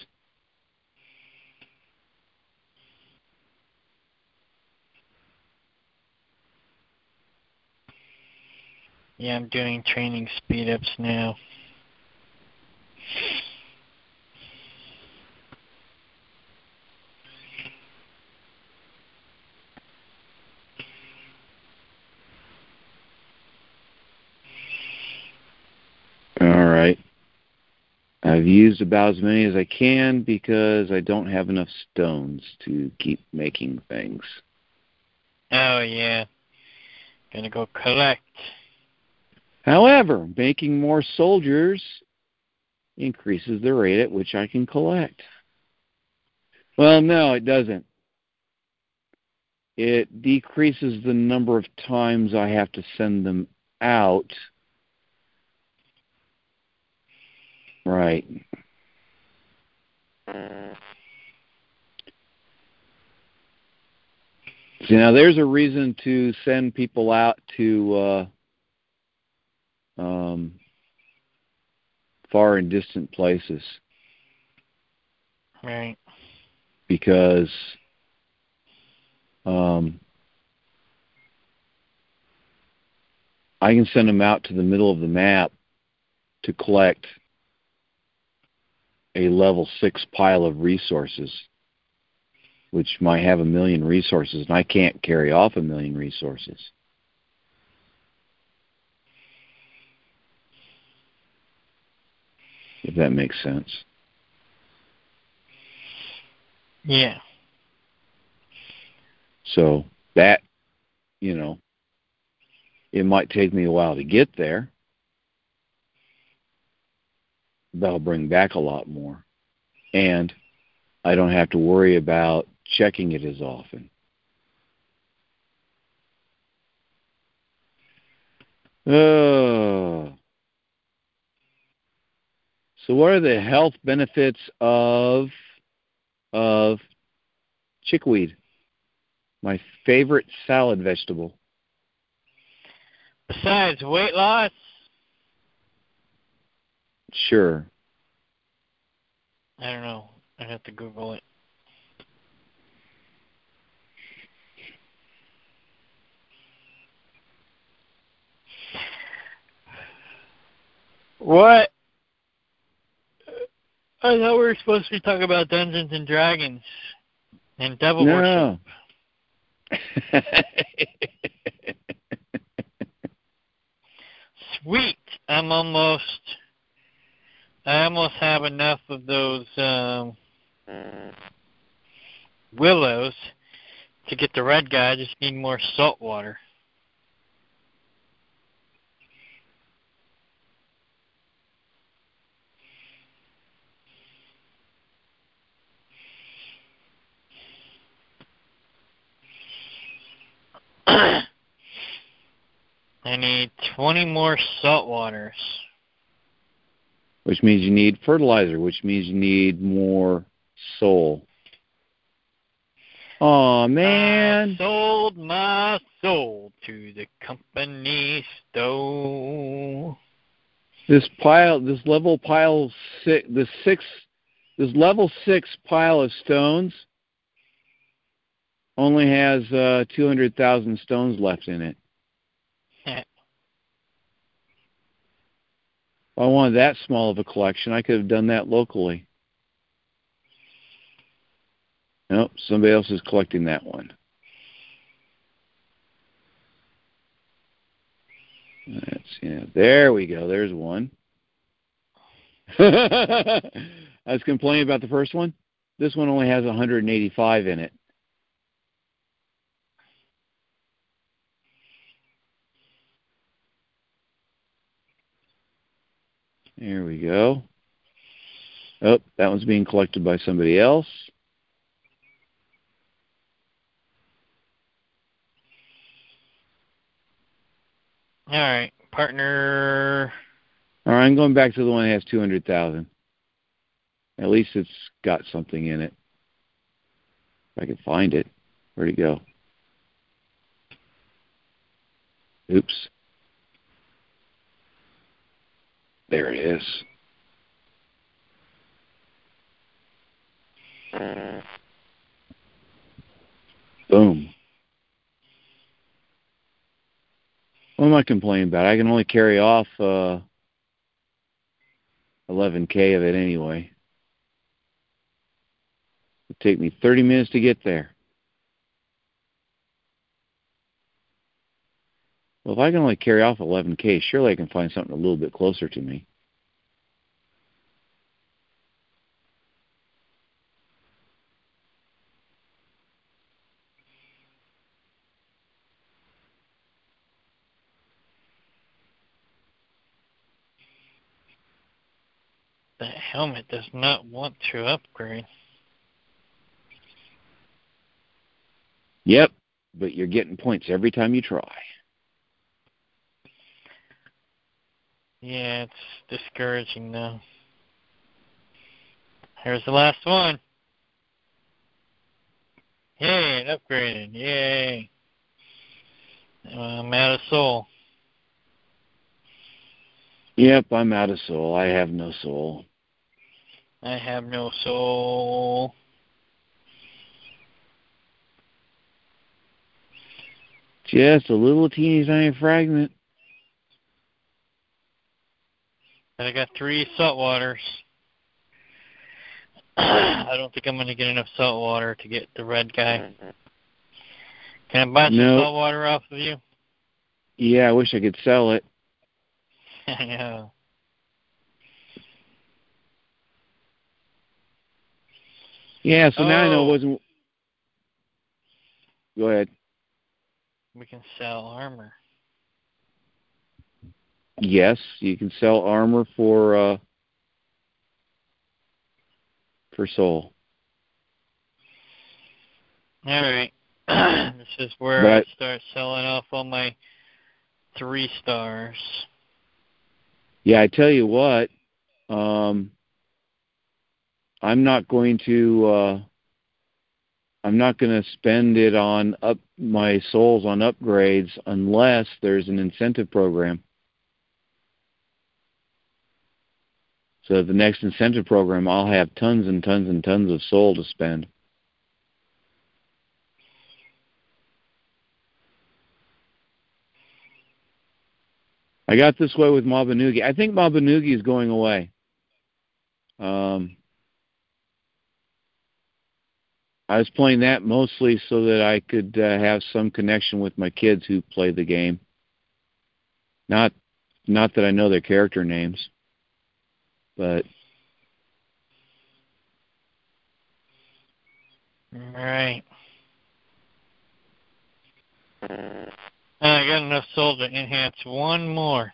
Yeah, I'm doing training speed ups now. All right. I've used about as many as I can because I don't have enough stones to keep making things. Oh, yeah. Gonna go collect. However, making more soldiers increases the rate at which I can collect. Well, no, it doesn't. It decreases the number of times I have to send them out. Right. See, now there's a reason to send people out to far and distant places. Right. Because I can send them out to the middle of the map to collect a level 6 pile of resources, which might have 1 million resources, and I can't carry off 1 million resources. If that makes sense. Yeah. So that, it might take me a while to get there, but I'll bring back a lot more. And I don't have to worry about checking it as often. So what are the health benefits of chickweed? My favorite salad vegetable. Besides weight loss? Sure. I don't know. I'd have to Google it. What? I thought we were supposed to be talking about Dungeons and Dragons and devil worship. Sweet. I almost have enough of those willows to get the red guy. I just need more salt water. I need 20 more salt waters. Which means you need fertilizer, which means you need more soul. Oh man. I sold my soul to the company store. This level 6 pile of stones only has 200,000 stones left in it. If I wanted that small of a collection, I could have done that locally. Nope, somebody else is collecting that one. There we go. There's one. I was complaining about the first one. This one only has 185 in it. There we go. Oh, that one's being collected by somebody else. All right, partner. All right, I'm going back to the one that has 200,000. At least it's got something in it. If I can find it. Where'd it go? Oops. There it is. Boom. What am I complaining about? I can only carry off 11K of it anyway. It'd take me 30 minutes to get there. Well, if I can only carry off 11K, surely I can find something a little bit closer to me. The helmet does not want to upgrade. Yep, but you're getting points every time you try. Yeah, it's discouraging though. Here's the last one. Yay, it upgraded. Yay. I'm out of soul. Yep, I'm out of soul. I have no soul. I have no soul. Just a little teeny tiny fragment. And I got 3 salt waters. I don't think I'm going to get enough salt water to get the red guy. Can I buy some salt water off of you? Yeah, I wish I could sell it. Yeah. Yeah, so now I know it wasn't... Go ahead. We can sell armor. Yes, you can sell armor for soul. All right. This is where I start selling off all my 3 stars. Yeah, I tell you what, I'm not going to spend it on my souls on upgrades unless there's an incentive program. So the next incentive program, I'll have tons and tons and tons of soul to spend. I got this way with Mabanugi. I think Mabanugi is going away. I was playing that mostly so that I could have some connection with my kids who play the game. Not that I know their character names, but right. I got enough soul to enhance one more.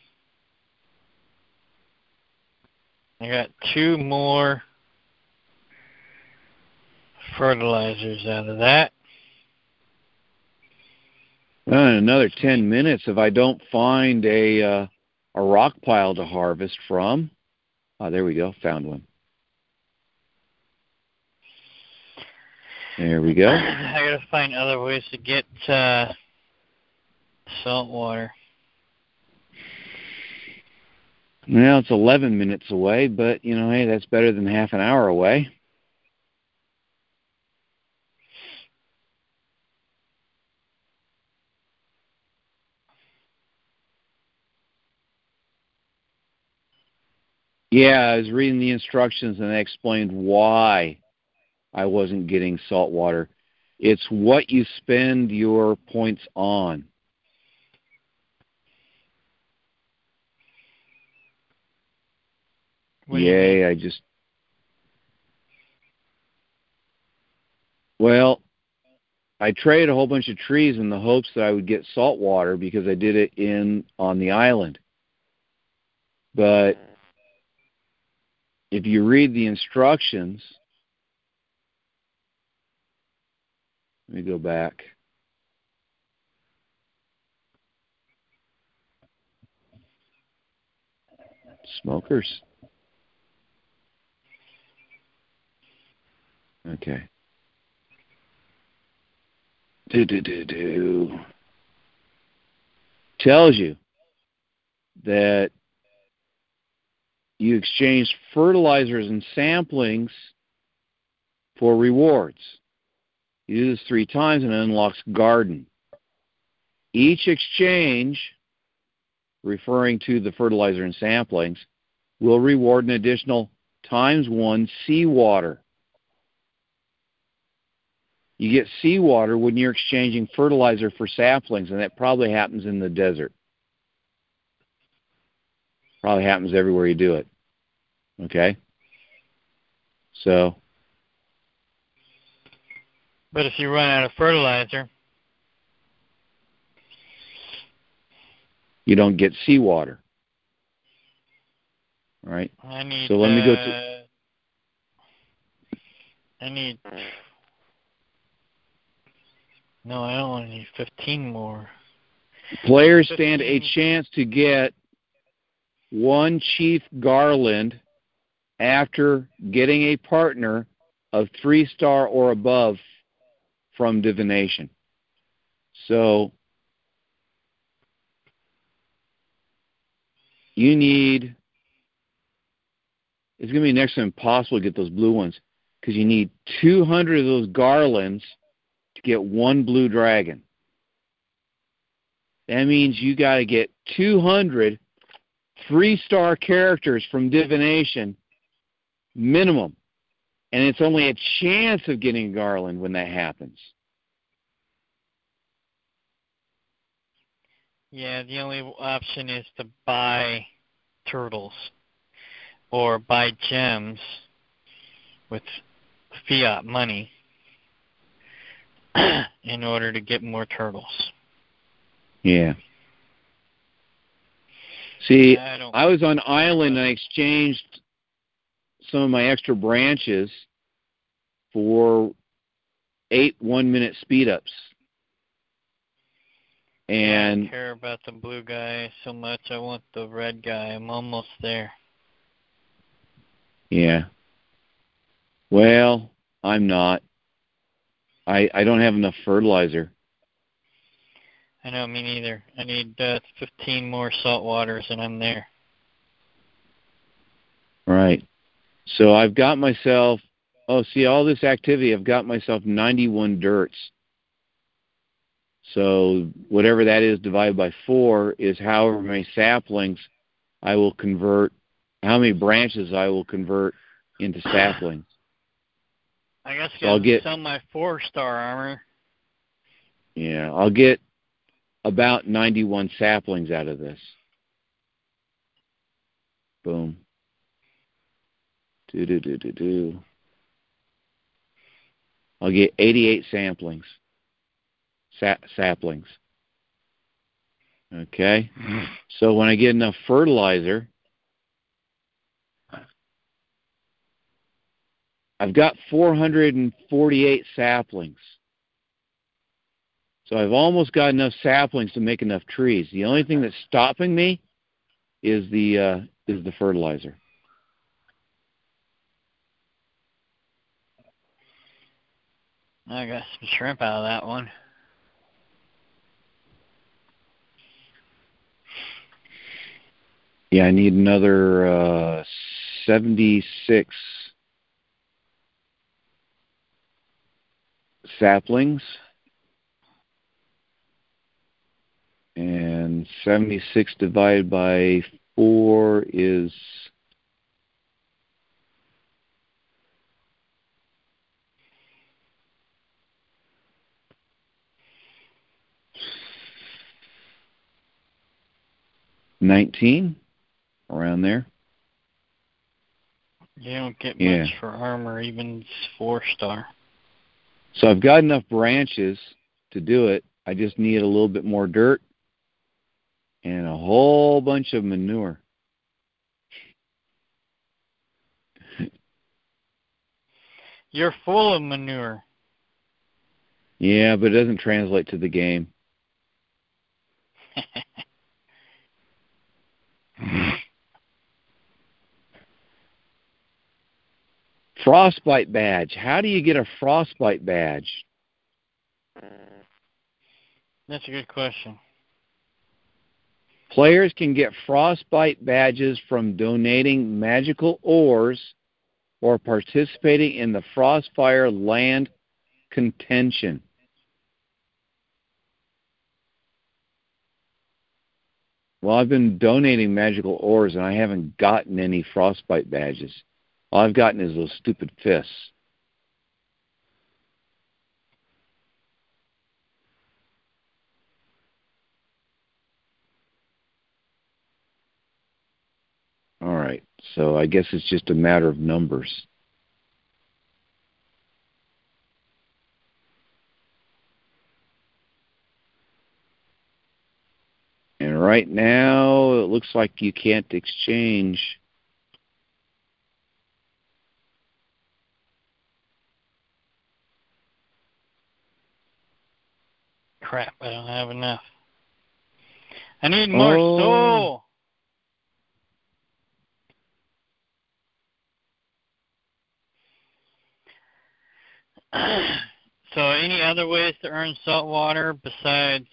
I got 2 more fertilizers out of that. Well, in another 10 minutes, if I don't find a rock pile to harvest from. Oh, there we go. Found one. There we go. I gotta find other ways to get salt water. Well, it's 11 minutes away, but, hey, that's better than half an hour away. Yeah, I was reading the instructions, and they explained why I wasn't getting salt water. It's what you spend your points on. Yay, I traded a whole bunch of trees in the hopes that I would get salt water because I did it on the island. But if you read the instructions, let me go back. Smokers. Okay. Tells you that you exchange fertilizers and samplings for rewards. You do this 3 times and it unlocks Garden. Each exchange, referring to the fertilizer and samplings, will reward an additional ×1 seawater. You get seawater when you're exchanging fertilizer for saplings, and that probably happens in the desert. Probably happens everywhere you do it. Okay? So. But if you run out of fertilizer, you don't get seawater. All right? let me go to. No, I don't want to need 15 more. Players stand a chance to get 1 chief garland after getting a partner of 3-star or above from divination. So you need, it's going to be next to impossible to get those blue ones because you need 200 of those garlands to get 1 blue dragon. That means you got to get 200 3-star characters from divination minimum. And it's only a chance of getting a garland when that happens. Yeah, the only option is to buy turtles or buy gems with fiat money in order to get more turtles. Yeah. See, I was on island and I exchanged some of my extra branches for 8 1-minute speed-ups. And I don't care about the blue guy so much. I want the red guy. I'm almost there. Yeah. Well, I'm not. I don't have enough fertilizer. I know, me neither. I need 15 more salt waters and I'm there. Right. So I've got myself, all this activity, I've got myself 91 dirts. So whatever that is divided by 4 is however many saplings I will convert, how many branches I will convert into saplings. I guess So I'll get sell my 4-star armor. Yeah, I'll get about 91 saplings out of this. Boom. Do. I'll get 88 saplings. Okay? So when I get enough fertilizer, I've got 448 saplings. So I've almost got enough saplings to make enough trees. The only thing that's stopping me is the fertilizer. I got some shrimp out of that one. Yeah, I need another 76 saplings. And 76 divided by 4 is 19, around there. You don't get much for armor, even 4-star. So I've got enough branches to do it. I just need a little bit more dirt and a whole bunch of manure. You're full of manure. Yeah, but it doesn't translate to the game. Frostbite badge. How do you get a frostbite badge? That's a good question. Players can get frostbite badges from donating magical ores or participating in the Frostfire land contention. Well, I've been donating magical ores, and I haven't gotten any frostbite badges. All I've gotten is those stupid fists. All right, so I guess it's just a matter of numbers. And right now, it looks like you can't exchange. Crap, I don't have enough. I need more soul. So any other ways to earn salt water besides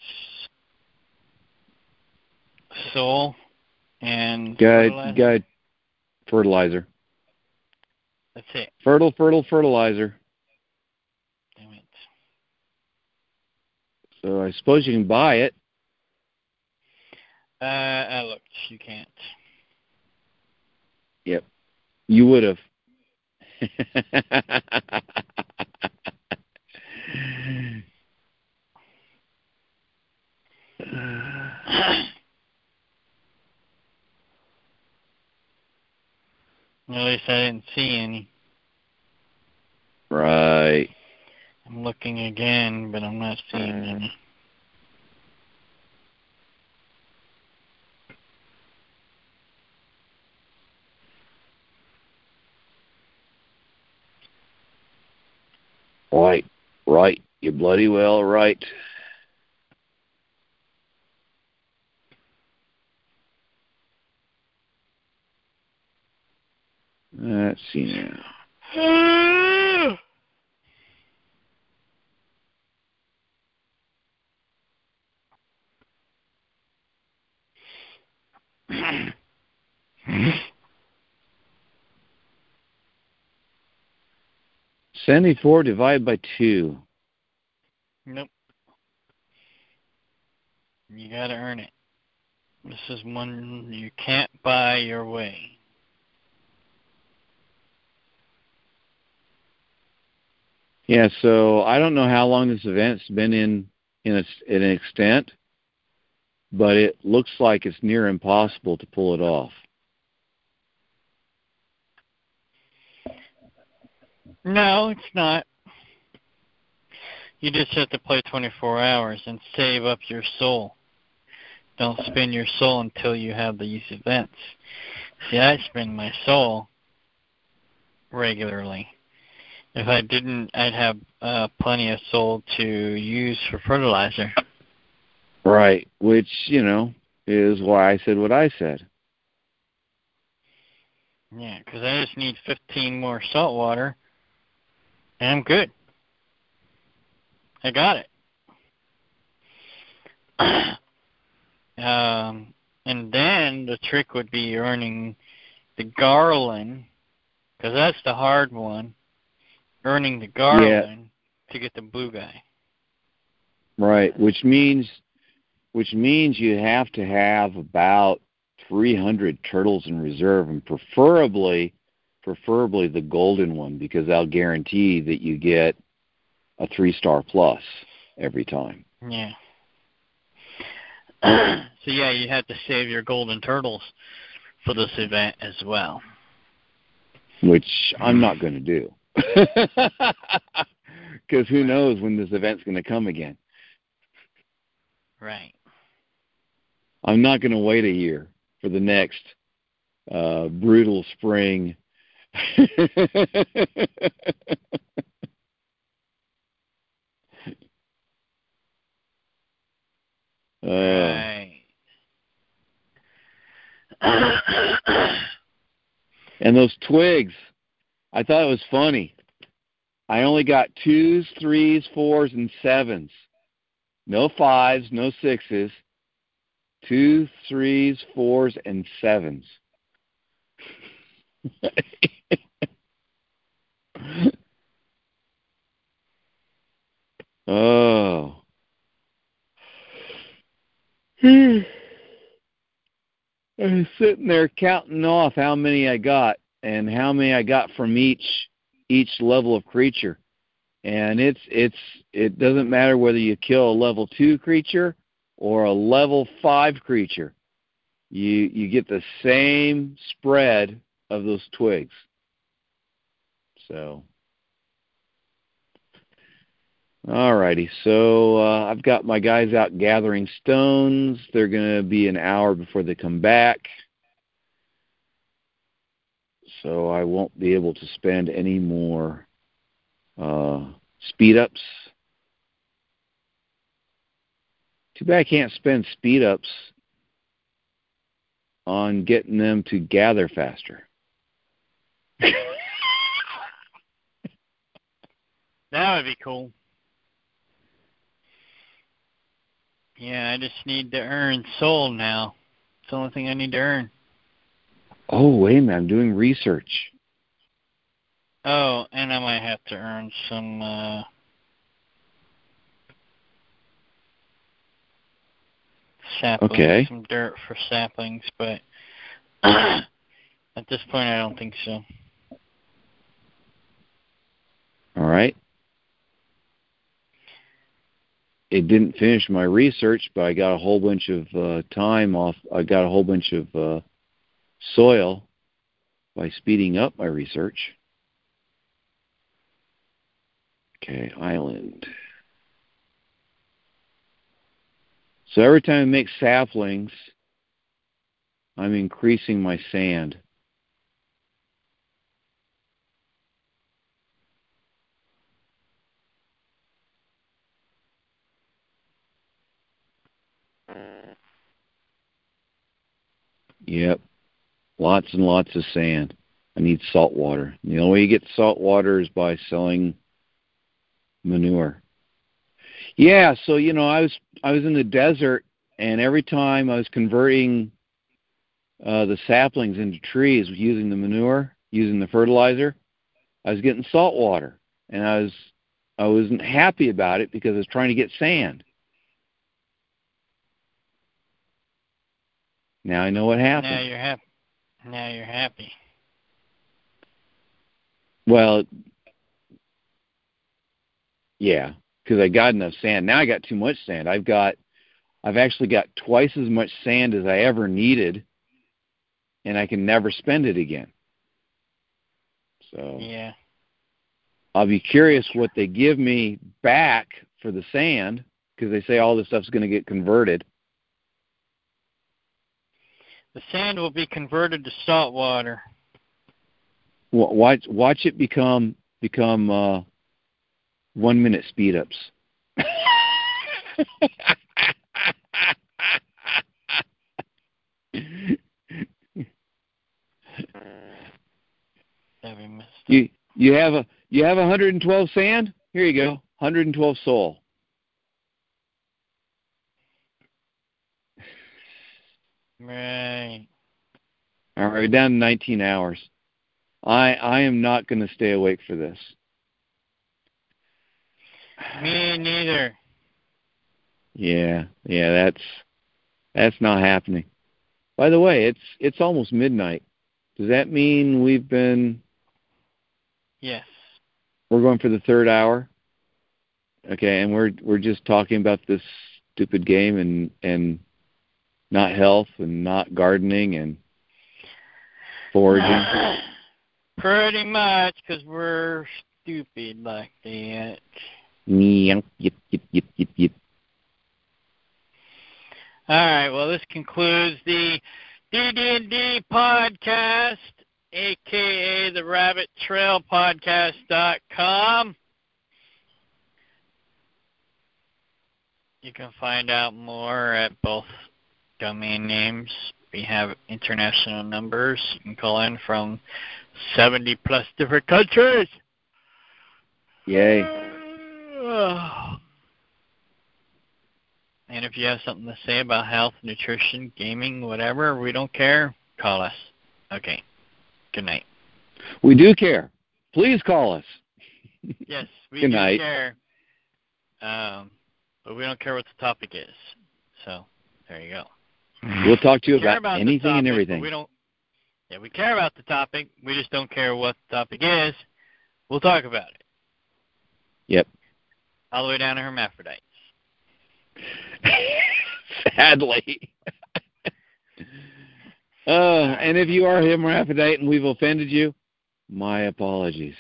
soul and fertilizer? Good. Fertilizer. That's it. Fertilizer. Damn it. So I suppose you can buy it. I looked. You can't. Yep. You would have. At least I didn't see any. Right. I'm looking again, but I'm not seeing any. Right. You're bloody well right. Let's see now. $74 divided by 2. Nope. You got to earn it. This is one you can't buy your way. Yeah, so I don't know how long this event's been in an extent, but it looks like it's near impossible to pull it off. No, it's not. You just have to play 24 hours and save up your soul. Don't spend your soul until you have these events. See, I spend my soul regularly. If I didn't, I'd have plenty of soul to use for fertilizer. Right, which, is why I said what I said. Yeah, because I just need 15 more salt water, and I'm good. I got it. And then the trick would be earning the garland, because that's the hard one, earning the garland to get the blue guy. Right, which means you have to have about 300 turtles in reserve, and preferably the golden one, because I'll guarantee that you get a 3-star plus every time. Yeah. So yeah, you have to save your golden turtles for this event as well. Which I'm not going to do. Because who knows when this event's going to come again. Right. I'm not going to wait a year for the next brutal spring. Right. And those twigs, I thought it was funny. I only got 2s, 3s, 4s, and 7s. No 5s, no 6s. 2s, 3s, 4s, and 7s. Oh. I was sitting there counting off how many I got and how many I got from each level of creature. And it doesn't matter whether you kill a level 2 creature or a level 5 creature. You get the same spread of those twigs. So, alrighty. So I've got my guys out gathering stones. They're going to be an hour before they come back. So I won't be able to spend any more speed ups. Too bad I can't spend speed ups on getting them to gather faster. That would be cool. Yeah, I just need to earn soul now. It's the only thing I need to earn. Oh, wait a minute. I'm doing research. Oh, and I might have to earn some saplings, some dirt for saplings, but at this point I don't think so. All right. It didn't finish my research, but I got a whole bunch of time off. I got a whole bunch of soil by speeding up my research. Okay, island. So every time I make saplings, I'm increasing my sand. Yep. Lots and lots of sand. I need salt water. The only way you get salt water is by selling manure. Yeah, so I was in the desert, and every time I was converting the saplings into trees using the manure, using the fertilizer, I was getting salt water, and I wasn't happy about it because I was trying to get sand. Now I know what happened. Now you're happy. Now you're happy. Well, yeah, because I got enough sand. Now I got too much sand. I've actually got twice as much sand as I ever needed, and I can never spend it again. So yeah, I'll be curious what they give me back for the sand, because they say all this stuff's going to get converted. the sand will be converted to salt water. Watch it become 1 minute speed ups. You have 112 sand? Here you go. 112 soul. Right. All right, down to 19 hours. I am not going to stay awake for this. Me neither. Yeah, that's not happening. By the way, it's almost midnight. Does that mean we've been? Yes. We're going for the third hour. Okay, and we're just talking about this stupid game and not health and not gardening and foraging. Pretty much, because we're stupid like that. Yep, yep, yep, yep, yep. All right. Well, this concludes the DD&D podcast, a.k.a. the Rabbit Trail Podcast.com. You can find out more at both domain names. We have international numbers. You can call in from 70-plus different countries. Yay. And if you have something to say about health, nutrition, gaming, whatever, we don't care. Call us. Okay. Good night. We do care. Please call us. Yes, we Good do night. care. But we don't care what the topic is. So, there you go. We'll talk to you about about anything topic, and everything. We care about the topic. We just don't care what the topic is. We'll talk about it. Yep. All the way down to hermaphrodites. Sadly. And if you are a hermaphrodite and we've offended you, my apologies.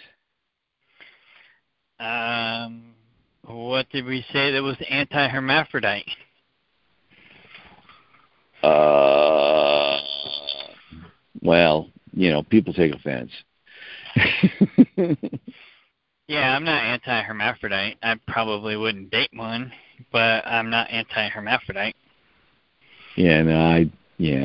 What did we say that was anti-hermaphrodite? Well, people take offense. Yeah, I'm not anti-hermaphrodite. I probably wouldn't date one, but I'm not anti-hermaphrodite. Yeah.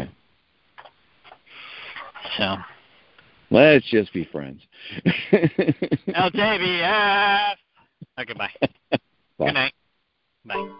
So. Let's just be friends. LJBF. Okay, bye. Bye. Good night. Bye.